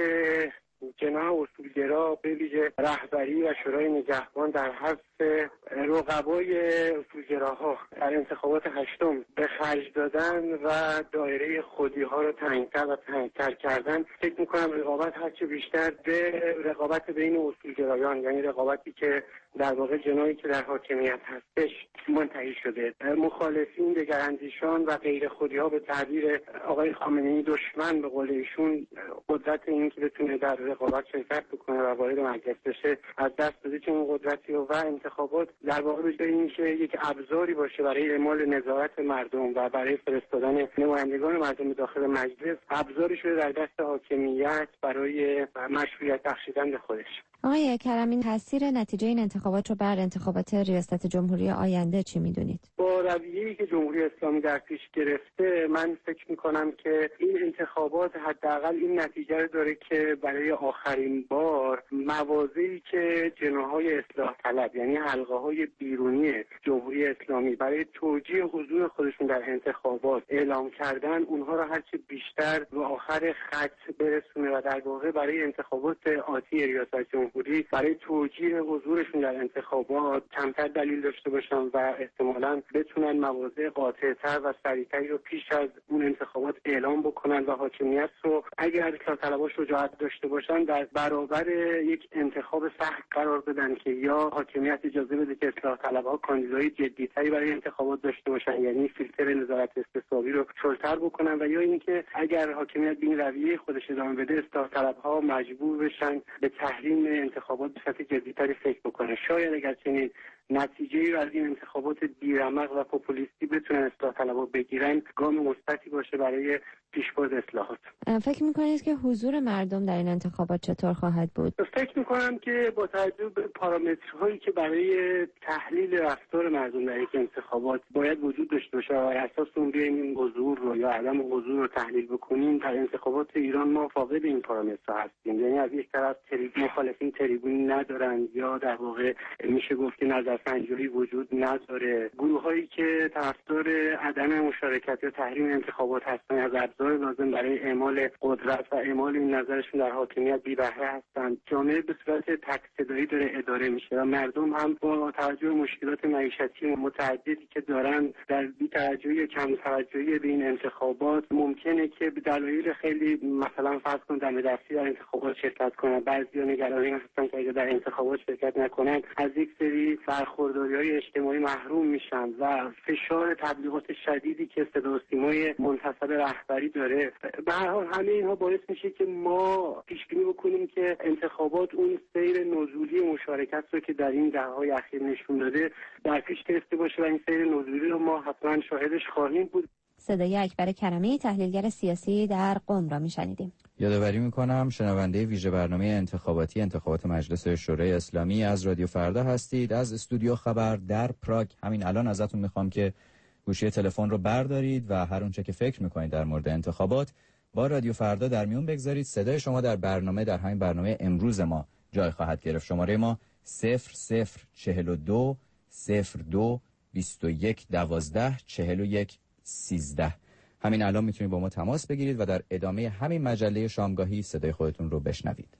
جناح اصولگرا به ویژه رهبری و شورای نگهبان در حذف رقبای اصولگراها در انتخابات هشتم به خرج دادن و دایره خودی‌ها رو تنگ‌تر و تنگ‌تر کردن، فکر می‌کنم رقابت هرچه بیشتر به رقابت بین اصولگرایان، یعنی رقابتی که در واقع جناحی که در حاکمیت هستش منتهی شده. مخالفین، دگراندیشان و غیر خودی‌ها به تعبیر آقای خامنه‌ای دشمن به قول ایشون قدرت این که بتونه در رقابت شرکت بکنه و وارد مجلس بشه از دست داده که اون قدرتی و انتخابات در واقع به جای اینکه یک ابزاری باشه برای اعمال نظارت مردم و برای فرستادن نمایندگان مردم داخل مجلس، ابزاری شده در دست حاکمیت برای مشروعیت بخشیدن به خودش. آقای کرمی، تاثیر نتیجه این انتخابات رو بر انتخابات ریاست جمهوری آینده چی میدونید؟ با رویه‌ای که جمهوری اسلامی در پیش گرفته، من فکر میکنم که این انتخابات حداقل این نتیجه رو داره که برای آخرین بار مواضعی که جناح‌های اصلاح طلب، یعنی حلقه‌های بیرونی جمهوری اسلامی برای توجیه حضور خودشون در انتخابات اعلام کردن، اونها رو هرچه بیشتر به آخر خط برسونه و در واقع برای انتخابات آتی ریاست جمهوری برای توجیه حضورشون در انتخابات کمتر دلیل داشته باشن و احتمالاً بتونن مواضع قاطع‌تر و سریعتری رو پیش از اون انتخابات اعلام بکنن و حاکمیت رو اگر اصلاح طلبها شجاعت داشته باشن در برابر یک انتخاب سخت قرار بدن که یا حاکمیت اجازه بده که اصلاح طلبها کاندیدای جدی‌تری برای انتخابات داشته باشن، یعنی فیلتر نظارت استصوابی رو شلتر بکنن، و یا اینکه اگر حاکمیت به این رویه خودش ادامه بده اصلاح طلبها مجبور بشن به تحریم انتخابات به سطح جدی‌تری فکر بکنه. شاید اگر چنین نتیجه‌ای رو از این انتخابات بی‌رمق و پوپولیستی بتونن اصلاح طلبها بگیرن، گام مثبتی باشه برای پیشبرد اصلاحات. فکر می‌کنید که حضور مردم در این انتخابات چطور خواهد بود؟ فکر می‌کنم که با توجه به پارامترهایی که برای تحلیل رفتار مردم در یک انتخابات باید وجود داشته باشه و اساس اون بیایم این حضور رو یا عدم حضور رو تحلیل بکنیم، در انتخابات ایران ما فاقد این پارامترها هستیم. یعنی از یک طرف تریبون مخالفین تریبونی ندارن یا در واقع میشه گفت که نظرسنجی وجود نداره. گروه‌هایی که طرفدار عدم مشارکت یا تحریم انتخابات هستن از ابزار لازم برای اعمال قدرت و اعمال این نظرشون در حاکمیت بی بهره هستند. جامعه به صورت تک صدایی داره اداره میشه و مردم هم با توجه به مشکلات معیشتی متعددی که دارن در بی توجهی یا کم توجهی به این انتخابات ممکنه که به دلایل خیلی مثلا فرض کن دم دستی در انتخابات شرکت کنن. بعضیا نگران هستن که اگه در انتخابات شرکت نکنن از یک سری برخورداری‌های اجتماعی محروم میشن و فشار تبلیغات شدیدی که صدا و سیمای منتصب رهبری داره. به هر حال همه اینها باعث میشه که ما پیش بینی بکنیم که انتخابات اون سیر نزولی مشارکت رو که در این دهه‌های اخیر نشون داده در پیش گرفته باشه و این سیر نزولی رو ما حتما شاهدش خواهیم بود. صدای اکبر کرمی، تحلیلگر سیاسی در قم را میشنیدیم. یادآوری میکنم شنونده ویژه برنامه انتخاباتی انتخابات مجلس شورای اسلامی از رادیو فردا هستید. از استودیو خبر در پراگ همین الان ازتون میخوام که گوشی تلفن رو بردارید و هر اونچه که فکر میکنید در مورد انتخابات با رادیو فردا در میون بگذارید. صدای شما در برنامه در همین برنامه امروز ما جای خواهد گرفت. شماره ما صفر صفر چهل و دو صفر دو بیست و یک دوازده چهل و یک سیزده. همین الان میتونید با ما تماس بگیرید و در ادامه همین مجله شامگاهی صدای خودتون رو بشنوید.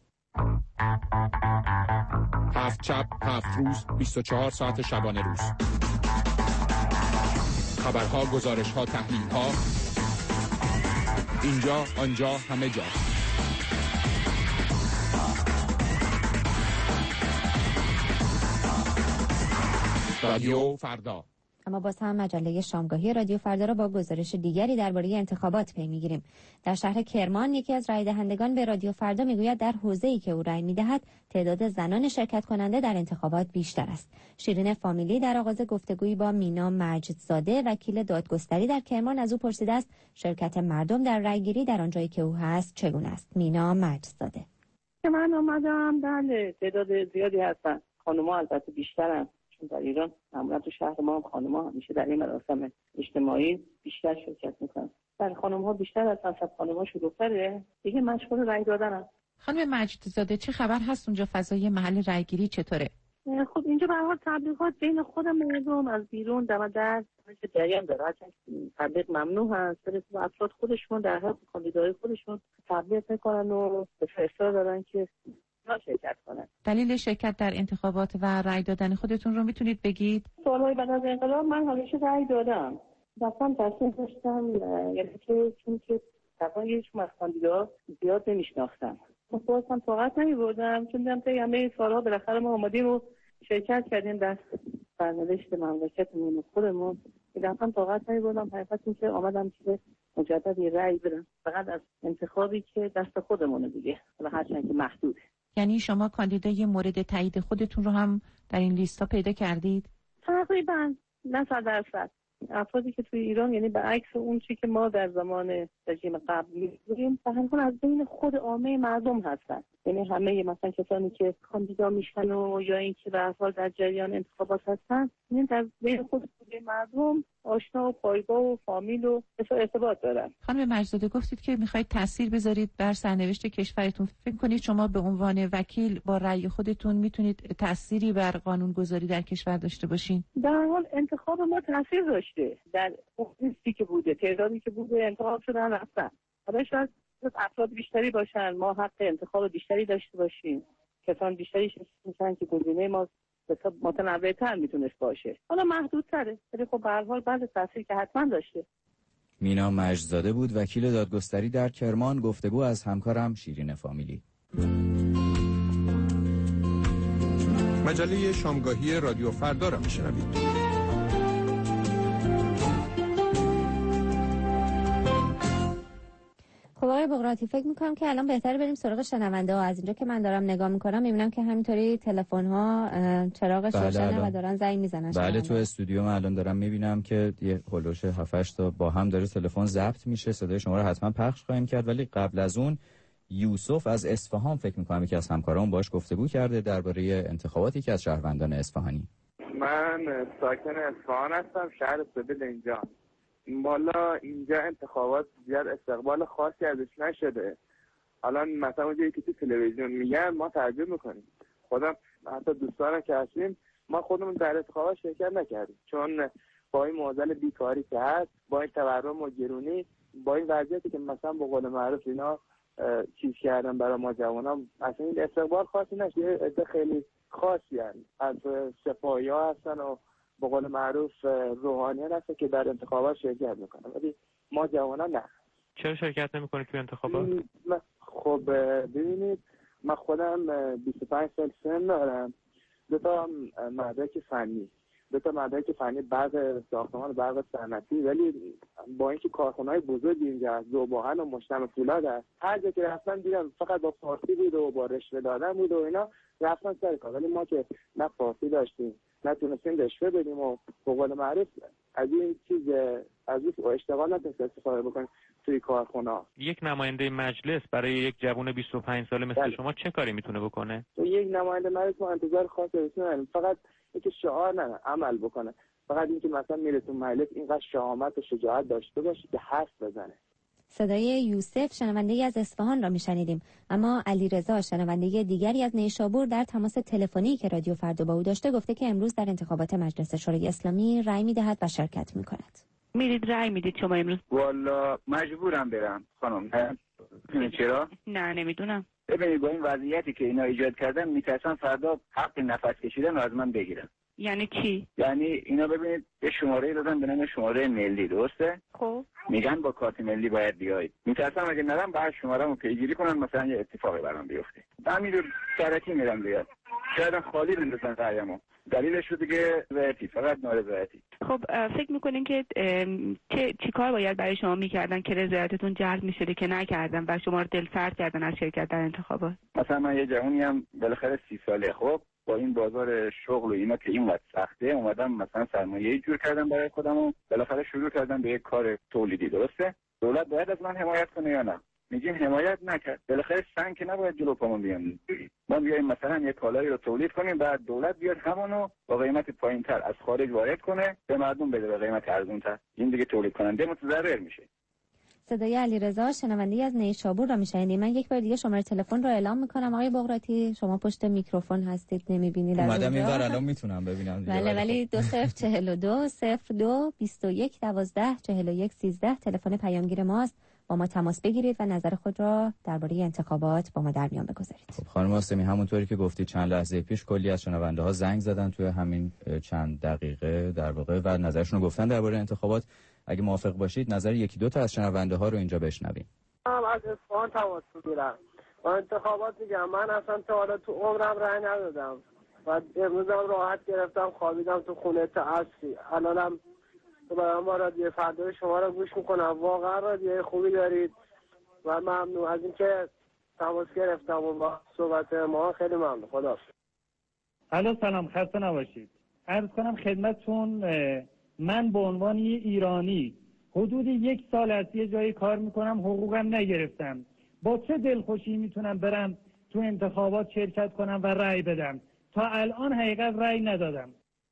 هفت شب، هفت روز، بیست و چهار ساعت شبانه روز. خبرها، گزارش‌ها، تحلیل‌ها، اینجا، آنجا، همه جا. رادیو فردا. اما باز هم مجله شامگاهی رادیو فردا را با گزارش دیگری درباره انتخابات پی می‌گیریم. در شهر کرمان یکی از رای دهندگان به رادیو فردا میگوید در حوزه‌ای که او رای می‌دهد تعداد زنان شرکت کننده در انتخابات بیشتر است. شیرین فامیلی در آغاز گفتگویی با مینا مجدزاده وکیل دادگستری در کرمان از او پرسیده است شرکت مردم در رایگیری در آنجایی که او هست چگونه است. مینا مجدزاده: من اومدم بله تعداد زیادی هستن، خانم‌ها البته بیشترن، چون در ایران معمولا تو شهر ما هم خانم‌ها همیشه در این مراسم اجتماعی بیشتر شرکت میکنن. در خانم‌ها بیشتر هستن، صد خانم‌ها شلوغ‌تره، دیگه مشغول رای دادنن. خانم مجدزاده چه خبر هست اونجا؟ فضای محل رایگیری چطوره؟ خب اینجا به هر حال تبلیغات بین خود مردم از بیرون دم و در مثل جریان داره، تبلیغ ممنوع هست، ولی افراد خودشون در حق کاندیدای خودشون تبلیغ میکنن و به اصرار دارن که شرکت کنن. دلیل شرکت در انتخابات و رای دادن خودتون رو میتونید بگید؟ سالهای بعد از انقلاب من همیشه رای دادم. دستم تصمیم داشتم، یعنی که چون که تقریبا یکیشون از کاندیداها زیاد نمیشناختم. من خواستم طاقت نمی‌بردم، چون دیدم که همه این سالها بالاخره ما اومدیم و شرکت کردیم در سرنوشت مملکتمون و خودمون. دیدم طاقت نمی‌بردم، حقیقت این که آمدم که مجدد یه رأی بدم، فقط از انتخابی که دست خودمونه دیگه، حالا هرچند که محدوده. یعنی شما کاندیدای مورد تایید خودتون رو هم در این لیستا پیدا کردید؟ تقریبا نه صد درصد. افرادی که توی ایران یعنی برعکس اون چی که ما در زمان رژیم قبل می‌دیدیم، فهمیدن از بین خود عامه مردم هستن. یعنی همه مثلا کسانی که کاندیدا میشن و یا اینکه به هر حال در جریان انتخابات هستن، یعنی در بین خود مردم آشنا و پایگاه و فامیل و ارتباط دارن. خانم مجدزاده گفتید که میخواید تاثیر بذارید بر سرنوشت کشورتون. فکر کنید شما به عنوان وکیل با رأی خودتون میتونید تأثیری بر قانونگذاری در کشور داشته باشین؟ در حال انتخاب ما تاثیر داشته. در اون لیستی که بوده، تعدادی که بوده انتخاب شدن رفتن. حالا شاید افراد بیشتری باشن، ما حق انتخاب بیشتری داشته باشیم. کسان بیشتری میشن که گزینه ما حساب متنوع‌تر میتونست باشه. حالا محدودتره، ولی خب به هر حال بعضی تاثیر که حتما داشته. مینا مجدزاده بود وکیل دادگستری در کرمان. گفتگو از همکارم شیرین فامیلی. مجله شامگاهی رادیو فردا را میشنوید. خب آقای بقراطی، فکر میکنم که الان بهتره بریم سراغ شنونده ها. از اینجا که من دارم نگاه میکنم میبینم که همینطوری تلفن ها چراغش روشنه و دارن زنگ میزنن. بله، تو استودیو من الان دارم میبینم که یه هولوش هفت هشت تا با هم داره تلفن ضبط میشه. صدای شما رو حتما پخش خواهیم کرد، ولی قبل از اون یوسف از اصفهان فکر میکنم یکی از همکاران باش گفتگو کرده درباره انتخاباتی که از شهروندان اصفهانی. من ساکن اصفهان هستم، شهر سبیل اینجا. بالا اینجا انتخابات زیاد استقبال خاصی ازش نشده. الان مثلا اونجایی که تو تلویزیون میگن ما تعجب میکنیم. خودم حتی دوستانم که هستیم ما خودمون در انتخابات شرکت نکردیم، چون با این معضل بیکاری که هست، با این تورم و گرونی، با این وضعیتی که مثلا به قول معروف اینا چیز کردن برای ما جوانان، اصلا این استقبال خاصی نشه. عده خیلی خاصی هست از سپاهی‌ها هستن و به قول معروف روحانیان هستن که در انتخابات شرکت میکنن، ولی ما جوانان نه. چرا شرکت نمیکنید توی انتخابات؟ خب ببینید، من خودم بیست و پنج سال سن دارم، دو تا مدرک فنی دو تا مدرک فنی برق ساختمان و برق صنعتی، ولی با اینکه کارخانه‌های بزرگی اینجا هست، ذوب‌آهن و مشتم فولاد هست، هر جا که رفتم دیدم فقط با فارسی بود و با رشوه دادن بود و اینا، رفتن سر کار. ولی ما که نه فارسی داشتیم نتونستیم رشوه بدیم و به قول معروف از این چیز از این اشتغال نتونستیم استفاده بکنیم توی کارخونه. یک نماینده مجلس برای یک جوان بیست و پنج ساله مثل بله. شما چه کاری میتونه بکنه؟ تو یک نماینده مجلس ما انتظار خاصی نداریم، فقط اینکه شعار نه عمل بکنه، فقط اینکه مثلا میره تو مجلس اینقدر شهامت و شجاعت داشته باشه که حرف بزنه. صدای یوسف شنونده از اصفهان را میشنیدیم، اما علیرضا شنونده دیگری از نیشابور در تماس تلفنی که رادیو فردا با او داشته گفته که امروز در انتخابات مجلس شورای اسلامی رأی میدهد و شرکت میکند. میرید رأی میدید شما امروز؟ والا مجبورم برم خانم. چرا؟ نه نمیدونم. ببینید با این وضعیتی که اینا ایجاد کردن میترسن فردا حق نفس کشیدن رو از من بگیرن. یعنی چی؟ یعنی اینا ببینید یه شماره دادن به نام شماره ملی، درسته؟ خب میگن با کارت ملی باید بیایید. میترسم اگه نرم بعد شماره‌مو پیگیری کنن، مثلا یه اتفاقی برام بیفته. همینجور سرکی میرم بیاد. شاید خالی بندازن رأیمو. دلیلش رو دیگه رضایتی، فقط نارضایتی. خب فکر میکنین که چه چی کار باید برای شما میکردن که رضایتتون جلب میشده که نکردن و شما رو دلسرد کردن از شرکت در انتخابات؟ مثلا من یه جوونی هم بالاخره سی ساله، خب با این بازار شغل و اینا که اینقدر سخته، اومدم مثلا سرمایه‌ای جور کردم برای خودم و بالاخره شروع کردم به یک کار تولیدی. درسته؟ دولت باید از من حمایت کنه یا نه؟ میگیم حمایت نکرد. بالاخره سنگ که نباید جلو پامون بیان. ما بیایم مثلا یک کالایی رو تولید کنیم، بعد دولت بیاد همونو با قیمت پایینتر از خارج وارد کنه به مردم بده به قیمت ارزان‌تر. این دیگه تولید کننده متضرر میشه. صدای علیرضا شنونده از نیشابور را میشنیدیم. من یک بار دیگه شماره تلفن رو اعلام میکنم. آقای بغراتی شما پشت میکروفون هستید، نمیبینید. اومدم اینور الان میتونم ببینم دیگه. بله ولی دو صفر چهل و دو صفر دو بیست و یک دوازده چهل و یک سیزده تلفن پیامگیر ماست. با ما تماس بگیرید و نظر خود را درباره انتخابات با ما در میان بگذارید. خب خانم آسمی، همونطوری که گفتی چند لحظه پیش کلی از شنونده ها زنگ زدن توی همین چند دقیقه در واقع و نظرشون رو گفتن درباره انتخابات. اگه موافق باشید نظر یکی دو تا از شنونده ها رو اینجا بشنویم. من از اصفهان تماس میگیرم. با انتخابات میگم من اصلا تا حالا تو عمرم رأی ندادم و امروزم راحت گرفتم خوابیدم تو خونه تا عصری. الانم تو برای ما رادیو فردا شما رو گوش میکنم. واقعا رادیو خوبی دارید و ممنون از اینکه تماس گرفتم و با صحبت ما خیلی ممنون. خدا. الو سلام، خسته نباشید. عرض کنم خدمتتون من به عنوان یه ایرانی حدود یک سال از یه جایی کار میکنم، حقوقم نگرفتم. با چه دلخوشی میتونم برم تو انتخابات شرکت کنم و رأی بدم؟ تا الان حقیقت رأی ندادم.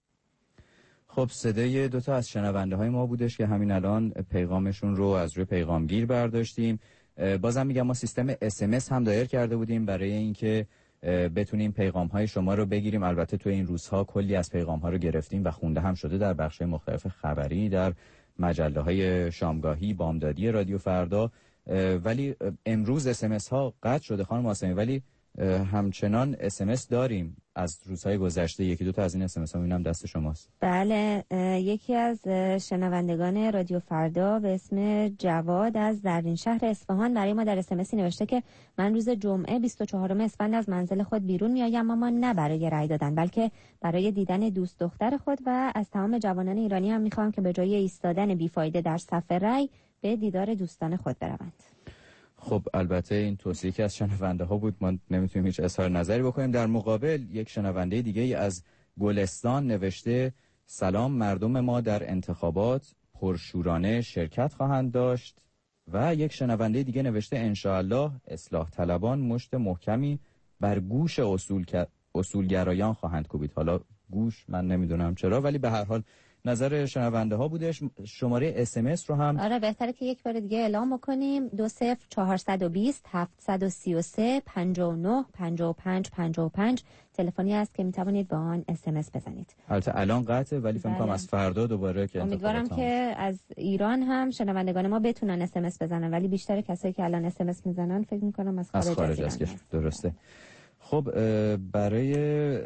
خب صدای دو تا از شنونده های ما بودش که همین الان پیغامشون رو از روی پیغامگیر برداشتیم. بازم میگم ما سیستم اس ام اس هم دایر کرده بودیم برای اینکه بتونیم پیغام های شما رو بگیریم. البته تو این روزها کلی از پیغام ها رو گرفتیم و خونده هم شده در بخش مختلف خبری، در مجله های شامگاهی، بامدادی رادیو فردا. ولی امروز اس ام اس ها قطع شده خانم آسمی، ولی همچنان اس ام اس داریم از روزهای گذشته. یکی دو تا از این اس ام اس ها میبینم دست شماست. بله، یکی از شنوندگان رادیو فردا به اسم جواد از زرین شهر اصفهان برای ما در اس ام اس نوشته که من روز جمعه بیست و چهارم اسفند از منزل خود بیرون میایم، اما نه برای رأی دادن بلکه برای دیدن دوست دختر خود و از تمام جوانان ایرانی هم میخوام که به جای ایستادن بیفایده در صف رأی به دیدار دوستان خود بروند. خب البته این توصیه که از شنونده ها بود، ما نمیتونیم هیچ اظهار نظری بکنیم. در مقابل یک شنونده دیگه از گلستان نوشته سلام، مردم ما در انتخابات پرشورانه شرکت خواهند داشت. و یک شنونده دیگه نوشته انشاءالله اصلاح طلبان مشت محکمی بر گوش اصول اصولگرایان خواهند کوبید. حالا گوش من نمیدونم چرا، ولی به هر حال نظر شنونده ها بودش. شماره اس ام اس رو هم آره بهتره که یک بار دیگه اعلام بکنیم. دو صفر چهارصد و بیست هفتصد و سی و سه پنجاه و نه پنجاه و پنج پنجاه و پنج تلفنی است که میتوانید با آن اس ام اس بزنید. البته الان قطعه ولی فکر کنم از فردا دوباره که امیدوارم که از ایران هم شنوندگان ما بتونن اس ام اس بزنن، ولی بیشتر کسایی که الان اس ام اس میزنن فکر میکنم از خارج از, خارج از کشور. درسته. خب برای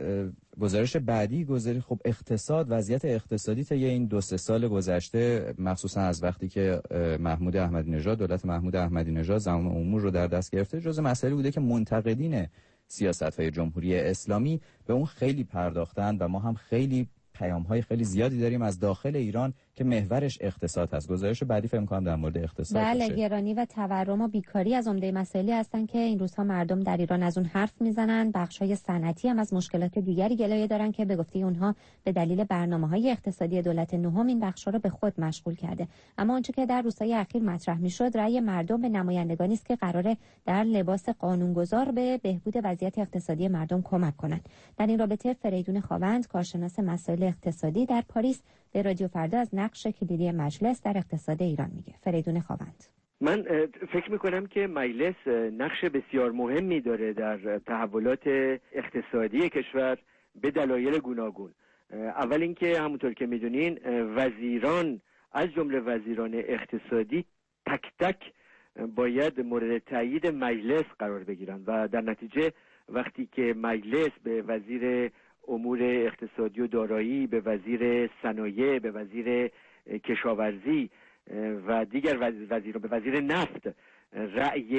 گزارش بعدی گذاری خب اقتصاد، وضعیت اقتصادی طی این دو سه سال گذشته مخصوصا از وقتی که محمود احمدی نژاد دولت محمود احمدی نژاد زمام امور رو در دست گرفته جزء مسائلی بوده که منتقدین سیاست‌های جمهوری اسلامی به اون خیلی پرداختن و ما هم خیلی پیام‌های خیلی زیادی داریم از داخل ایران که محورش اقتصاد هست. گزارش بعدی فکر می‌کنم در مورد اقتصاد بله باشه. گرانی و تورم و بیکاری از عمده مسائلی هستن که این روزها مردم در ایران از اون حرف میزنن. بخش‌های صنعتی هم از مشکلات دیگری گلایه دارن که به گفته اونها به دلیل برنامه‌های اقتصادی دولت نهم این بخش‌ها رو به خود مشغول کرده. اما آنچه که در روزهای اخیر مطرح می‌شد رأی مردم به نمایندگانی است که قراره در لباس قانونگذار به بهبود وضعیت اقتصادی مردم کمک کنند. در این رابطه فریدون خاوند کارشناس مسائل اقتصادی در پاریس به رادیو فردا از نقش کلیدی مجلس در اقتصاد ایران میگه. فریدون خاوند: من فکر میکنم که مجلس نقش بسیار مهمی داره در تحولات اقتصادی کشور به دلایل گوناگون. اول اینکه همونطور که میدونین وزیران از جمله وزیران اقتصادی تک تک باید مورد تایید مجلس قرار بگیرن و در نتیجه وقتی که مجلس به وزیر امور اقتصادی و دارایی، به وزیر صنایع، به وزیر کشاورزی و دیگر وزیران، به وزیر نفت رأی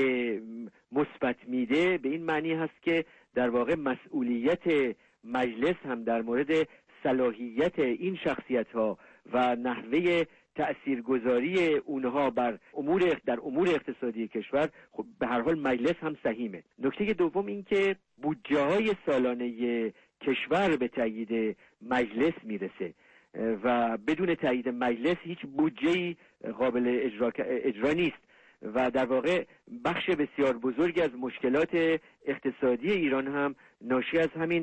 مثبت میده، به این معنی هست که در واقع مسئولیت مجلس هم در مورد صلاحیت این شخصیت‌ها و نحوه تأثیرگذاری اونها بر امور در امور اقتصادی کشور، خب به هر حال مجلس هم سهیمه. نکته دوم این که بودجه‌های سالانه کشور به تایید مجلس میرسه و بدون تایید مجلس هیچ بودجه‌ای قابل اجرا اجرا نیست و در واقع بخش بسیار بزرگی از مشکلات اقتصادی ایران هم ناشی از همین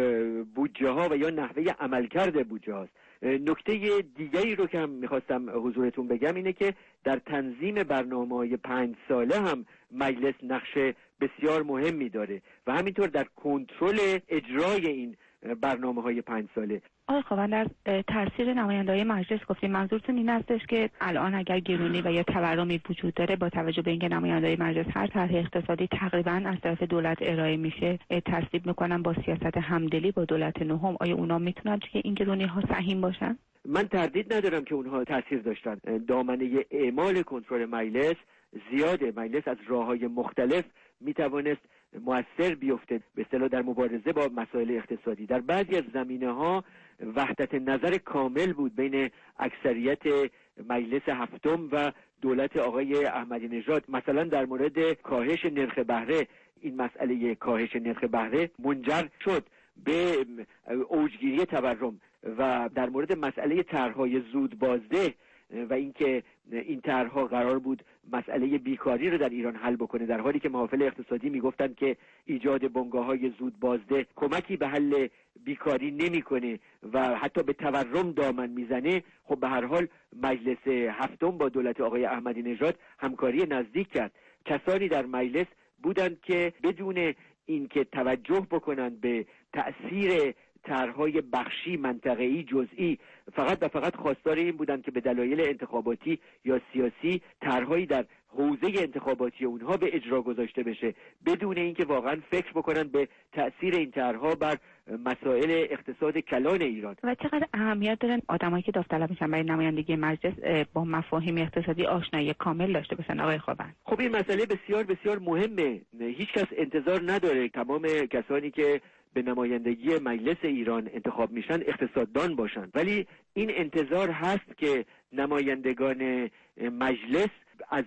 بودجه ها و یا نحوه عملکرد بودجه هاست. نکته دیگری رو که هم میخواستم حضورتون بگم اینه که در تنظیم برنامه‌های پنج ساله هم مجلس نقش بسیار مهمی داره و همینطور در کنترل اجرای این برنامه‌های پنج ساله. آقای خواهند، از تاثیر نماینده‌های مجلس گفتیم، منظورتون این هستش که الان اگر گرونی و یا تورمی وجود داره، با توجه به اینکه نماینده‌های مجلس هر طرح اقتصادی تقریباً از طرف دولت ارائه میشه تصویب میکنن با سیاست همدلی با دولت نهم، آیا اونا میتونن که این گرونی‌ها سهیم باشن؟ من تردید ندارم که اونها تاثیر داشتن. دامنه اعمال کنترل مجلس زیاده. مجلس از راه‌های مختلف میتوانست مؤثر بیفته به اصطلاح در مبارزه با مسائل اقتصادی. در بعضی از زمینه‌ها وحدت نظر کامل بود بین اکثریت مجلس هفتم و دولت آقای احمدی نژاد. مثلا در مورد کاهش نرخ بهره، این مسئله کاهش نرخ بهره منجر شد به اوجگیری تورم و در مورد مسئله طرح‌های زود بازده و اینکه این طرح‌ها قرار بود مسئله بیکاری رو در ایران حل بکنه، در حالی که محافل اقتصادی میگفتند که ایجاد بنگاه‌های زود بازده کمکی به حل بیکاری نمی‌کنه و حتی به تورم دامن میزنه. خب به هر حال مجلس هفتم با دولت آقای احمدی نژاد همکاری نزدیک کرد. کسانی در مجلس بودند که بدون اینکه توجه بکنند به تأثیر طرح‌های بخشی، منطقه‌ای، جزئی، فقط و فقط خواستار این بودند که به دلایل انتخاباتی یا سیاسی طرح‌هایی در حوزه انتخاباتی اونها به اجرا گذاشته بشه، بدون اینکه واقعا فکر بکنن به تأثیر این طرح‌ها بر مسائل اقتصاد کلان ایران. و چقدر اهمیت دارن آدمایی که داوطلب میشن برای نمایندگی مجلس با مفاهیم اقتصادی آشنایی کامل داشته باشن؟ آقای خواهند، خب این مسئله بسیار بسیار مهمه. هیچ کس انتظار نداره تمام کسانی که به نمایندگی مجلس ایران انتخاب میشن اقتصاددان باشن، ولی این انتظار هست که نمایندگان مجلس از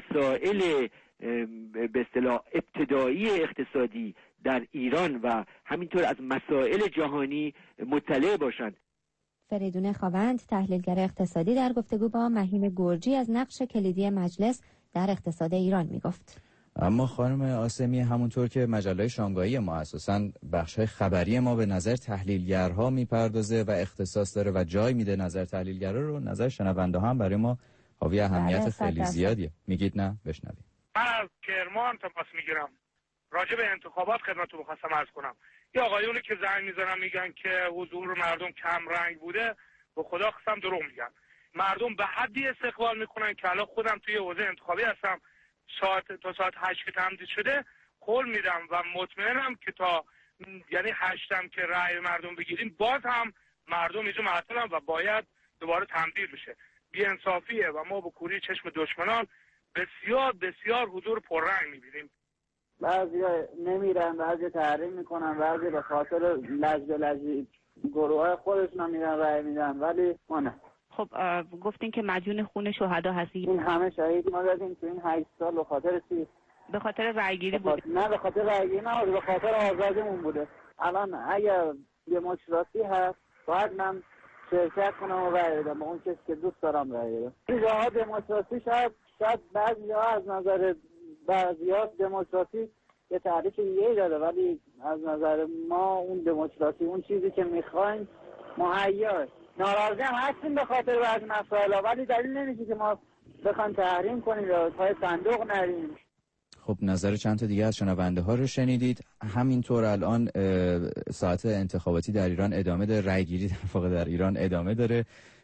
مسائل به اصطلاح ابتدایی اقتصادی در ایران و همینطور از مسائل جهانی مطلع باشند. فریدون خاوند، تحلیلگر اقتصادی، در گفتگو با مهیم گرجی از نقش کلیدی مجلس در اقتصاد ایران میگفت. اما خانم آسمی، همونطور که مجله شامگاهی ما اساساً بخش‌های خبری ما به نظر تحلیلگرها میپردازه و اختصاص داره و جای میده نظر تحلیلگرا رو، نظر شنونده ها هم برای ما حاوی اهمیت خیلی زیادیه. میگید نه؟ بشنوید. من از کرمان تماس میگیرم. راجع به انتخابات خدمتتون می‌خواستم عرض کنم. یه آقایونی که زنگ میزنن میگن که حضور مردم کم رنگ بوده، به خدا قسم دروغ میگن. مردم به حدی استقبال میکنن که الان خودم توی حوزه انتخابی هستم، ساعت تا ساعت هشت که تمدید شده قول میدم و مطمئنم که تا یعنی هشتم که رأی مردم بگیریم باز هم مردم اینجا معطلن و باید دوباره تمدید بشه. بی‌انصافیه و ما با کوری چشم دشمنان بسیار بسیار حضور پررنگ میبینیم. بعضیا نمیرن، بعضی تحریم میکنن، بعضی به خاطر لج به لج گروه های خودشون میرن رأی میدن، ولی ما نه. خب گفتین که مدیون خون شهدا هستی. این همه شهید ما دادیم تو این هشت سال. به خاطر چی؟ به خاطر رأیگیری بود. نه به خاطر رأیگیری نه، به خاطر آزادیمون بوده. الان اگر دموکراسی هست باید من شرکت کنم و رأی بدم، اون کسی که دوست دارم رأی بدم. این جاها دموکراسی شاید شاید بعضی‌ها از نظر بعضی‌ها دموکراسی یه تعریف دیگه‌ای داره، ولی از نظر ما اون دموکراسی، اون چیزی که می‌خوایم مهیاست. ناراضی هم هستیم به خاطر بعضی مسائل، ولی دلیل نمیشه که ما بخوایم تحریم کنیم یا پای صندوق نریم. خب نظر چند تا دیگه از شنونده ها رو شنیدید. همینطور الان ساعت انتخاباتی در ایران ادامه داره، رأیگیری در واقع در ایران ادامه داره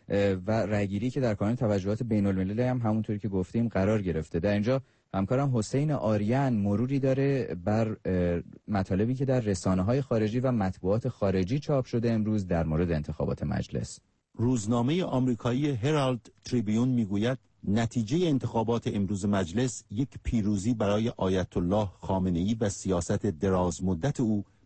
و رأیگیری که در کانون توجهات بین المللی هم همونطوری که گفتیم قرار گرفته. در اینجا همکارم حسین آریان مروری داره بر مطالبی که در رسانه‌های خارجی و مطبوعات خارجی چاپ شده امروز در مورد انتخابات مجلس. روزنامه آمریکایی هرالد تریبیون میگوید نتیجه انتخابات امروز مجلس یک پیروزی برای آیت الله خامنه‌ای و سیاست دراز مدت او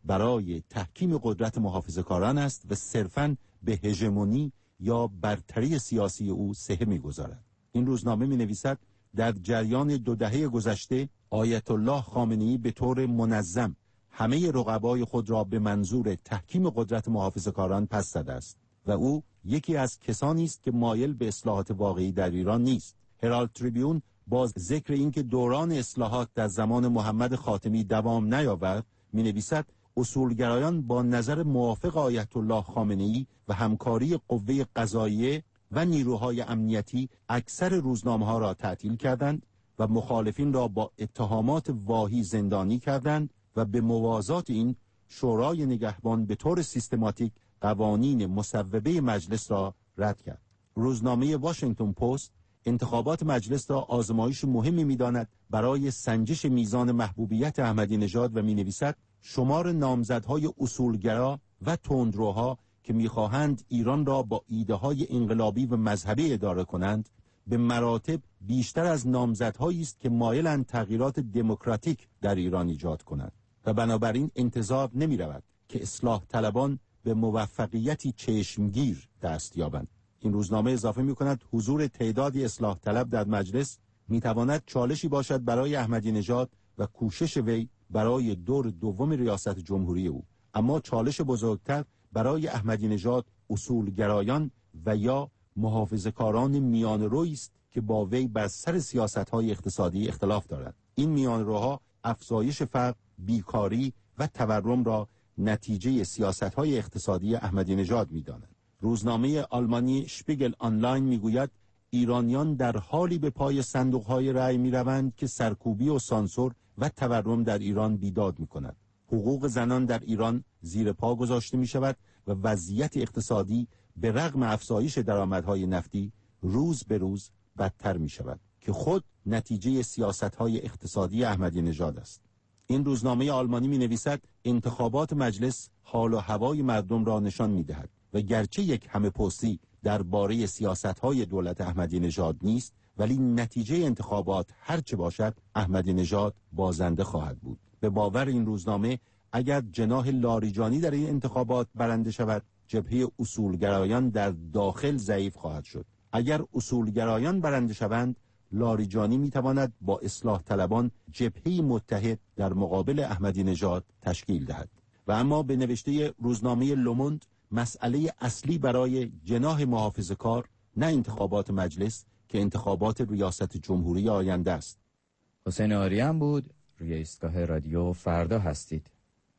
برای تحکیم قدرت محافظه‌کاران است و صرفاً به هژمونی یا برتری سیاسی او صحه می‌گذارد. این روزنامه می‌نویسد در جریان دو دهه گذشته آیت الله خامنه‌ای به طور منظم همه رقبای خود را به منظور تحکیم قدرت محافظه‌کاران پس زده است و او یکی از کسانی است که مایل به اصلاحات واقعی در ایران نیست. هرالد تریبیون باز ذکر اینکه دوران اصلاحات در زمان محمد خاتمی دوام نیاورد می‌نویسد اصولگرایان با نظر موافق آیت الله خامنه‌ای و همکاری قوه قضاییه و نیروهای امنیتی اکثر روزنامه‌ها را تعطیل کردند و مخالفین را با اتهامات واهی زندانی کردند و به موازات این شورای نگهبان به طور سیستماتیک قوانین مصوبه مجلس را رد کرد. روزنامه واشنگتن پست انتخابات مجلس را آزمایش مهمی می‌داند برای سنجش میزان محبوبیت احمدی نژاد و می‌نویسد شمار نامزدهای اصولگرا و تندروها که می‌خواهند ایران را با ایده‌های انقلابی و مذهبی اداره کنند به مراتب بیشتر از نامزدهایی است که مایلند تغییرات دموکراتیک در ایران ایجاد کنند و بنابراین انتظار نمی‌رود که اصلاح طلبان به موفقیتی چشمگیر دست یابند. این روزنامه اضافه می‌کند حضور تعدادی اصلاح طلب در مجلس می‌تواند چالشی باشد برای احمدی نژاد و کوشش وی برای دور دوم ریاست جمهوری او، اما چالش بزرگتر برای احمدی نژاد اصولگرایان و یا محافظه‌کاران میانه‌رویی است که با وی بر سر سیاست‌های اقتصادی اختلاف دارند. این میانه‌روها افزایش فقر، بیکاری و تورم را نتیجه سیاست‌های اقتصادی احمدی نژاد می‌دانند. روزنامه آلمانی شپیگل آنلاین میگوید ایرانیان در حالی به پای صندوق‌های رأی می‌روند که سرکوبی و سانسور و تورم در ایران بیداد می‌کند. حقوق زنان در ایران زیر پا گذاشته می‌شود و وضعیت اقتصادی به رغم افزایش درآمدهای نفتی روز به روز بدتر می‌شود که خود نتیجه سیاست‌های اقتصادی احمدی نژاد است. این روزنامه آلمانی می‌نویسد انتخابات مجلس حال و هوای مردم را نشان می‌دهد و گرچه یک همه پستی درباره سیاست‌های دولت احمدی نژاد نیست، ولی نتیجه انتخابات هرچه باشد احمدی نژاد بازنده خواهد بود. به باور این روزنامه اگر جناح لاریجانی در این انتخابات برنده شود، جبهه اصولگرایان در داخل ضعیف خواهد شد. اگر اصولگرایان برنده شوند، لاریجانی میتواند با اصلاح طلبان جبهه متحد در مقابل احمدی نژاد تشکیل دهد. و اما به نوشته روزنامه لوموند مسئله اصلی برای جناح محافظه‌کار نه انتخابات مجلس که انتخابات ریاست جمهوری آینده است. حسین آریان بود. روی ایستگاه رادیو فردا هستید.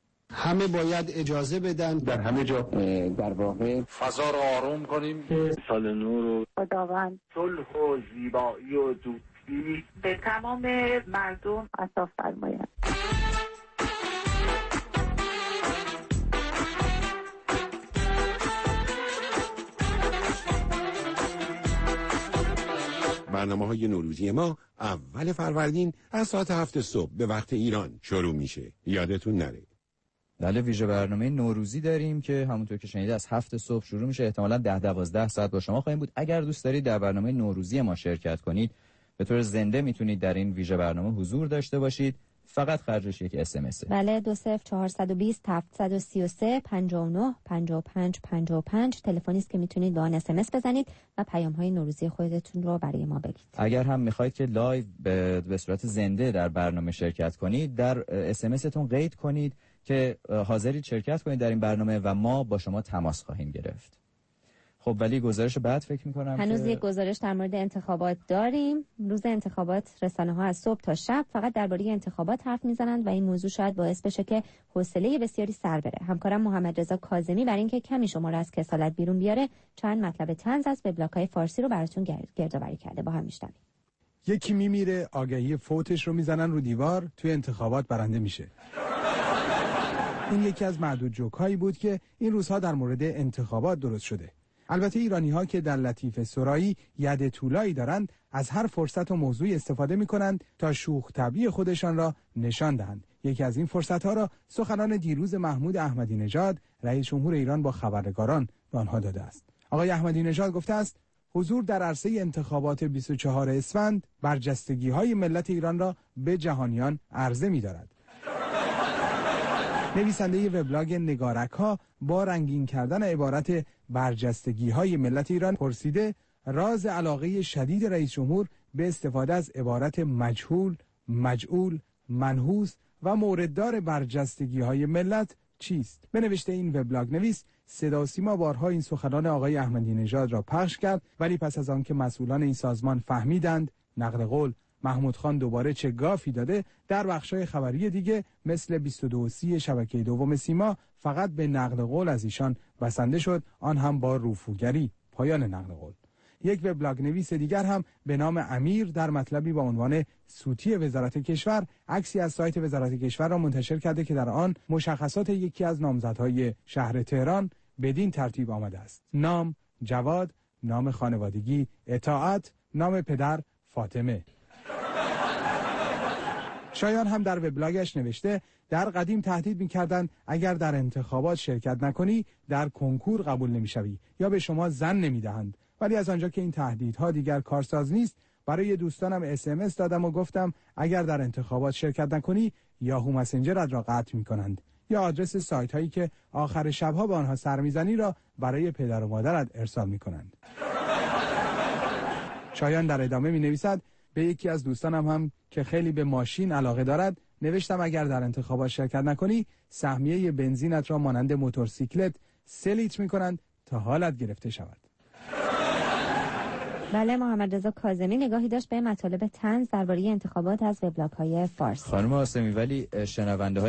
همه باید اجازه بدن در همه جا در واقع فضا رو آروم کنیم. سال نو رو خداوند صلح و زیبایی و دوستی به تمام مردم عطا فرماید. برنامه‌های نوروزی ما اول فروردین از ساعت هفت صبح به وقت ایران شروع میشه. یادتون نره. بله، ویژه برنامه نوروزی داریم که همونطور که شنیده از هفت صبح شروع میشه. احتمالاً ده دوازده ساعت با شما خواهیم بود. اگر دوست دارید در برنامه نوروزی ما شرکت کنید، به طور زنده میتونید در این ویژه برنامه حضور داشته باشید. فقط خرجش یک اس ام اس. بله، دو صفر چهارصد و بیست هفتصد و سی و سه پنجاه و نه پنجاه و پنج پنجاه و پنج تلفنی است که میتونید با آن اس ام اس بزنید و پیام‌های نوروزی خودتون رو برای ما بگید. اگر هم میخواید که لایو به, به صورت زنده در برنامه شرکت کنید، در اس ام اس تون قید کنید که حاضرید شرکت کنید در این برنامه و ما با شما تماس خواهیم گرفت. خب ولی گزارش بعد فکر می‌کنم هنوز که... یک گزارش در مورد انتخابات داریم. روز انتخابات رسانه‌ها از صبح تا شب فقط درباره انتخابات حرف میزنند و این موضوع شاید باعث بشه که حوصله بسیاری سر بره. همکارم محمد رضا کاظمی برای اینکه کمی شما رو از کسالت بیرون بیاره، چند مطلب طنز از وبلاگ‌های فارسی رو براتون گردآوری کرده. با هم میشنویم. یکی میمیره، آگهی فوتش رو میزنن رو دیوار، توی انتخابات برنده میشه. این یکی از معدود جوک‌هایی بود که این روزها در مورد انتخابات درست شده. البته ایرانی‌ها که در لطیفه سرایی ید طولایی دارند، از هر فرصت و موضوعی استفاده می‌کنند تا شوخ طبعی خودشان را نشان دهند. یکی از این فرصت‌ها را سخنان دیروز محمود احمدی نژاد رئیس جمهور ایران با خبرنگاران به آنها داده است. آقای احمدی نژاد گفته است حضور در عرصه انتخابات بیست و چهارم اسفند برجستگی‌های ملت ایران را به جهانیان عرضه می‌دارد. نویسنده وبلاگ نگارک ها با رنگین کردن عبارت برجستگی های ملت ایران پرسیده راز علاقه شدید رئیس جمهور به استفاده از عبارت مجهول، مجعول، منحوس و مورددار برجستگی های ملت چیست؟ به نوشته این وبلاگ نویس صدا و سیما بارها این سخنان آقای احمدی نژاد را پخش کرد، ولی پس از آن که مسئولان این سازمان فهمیدند نقل قول محمود خان دوباره چه گافی داده، در بخشای خبری دیگه مثل بیست و دو سی شبکه دوم سیما فقط به نقل قول از ایشان بسنده شد، آن هم با رفوگری. پایان نقل قول. یک وبلاگ نویس دیگر هم به نام امیر در مطلبی با عنوان سوتی وزارت کشور عکسی از سایت وزارت کشور را منتشر کرده که در آن مشخصات یکی از نامزدهای شهر تهران بدین ترتیب آمده است: نام جواد، نام خانوادگی اطاعت، نام پدر فاطمه. شایان هم در وبلاگش نوشته در قدیم تهدید می‌کردند اگر در انتخابات شرکت نکنی در کنکور قبول نمی‌شوی یا به شما زن نمی‌دهند، ولی از آنجا که این تهدیدها دیگر کارساز نیست برای دوستانم اس ام اس دادم و گفتم اگر در انتخابات شرکت نکنی یاهو مسنجرت را قطع می‌کنند یا آدرس سایت هایی که آخر شب‌ها به آنها سر می‌زنی را برای پدر و مادرت ارسال می‌کنند. شایان در ادامه می‌نویسد به یکی از دوستانم هم که خیلی به ماشین علاقه دارد نوشتم اگر در انتخابات شرکت نکنی سهمیه بنزینت را مانند موتورسیکلت سه لیتر می‌کنند تا حالت گرفته شود. بله، محمد رضا کاظمی نگاهی داشت به مطالب طنز درباره انتخابات از وبلاگ‌های فارسی. خانم قاسمی، ولی شنونده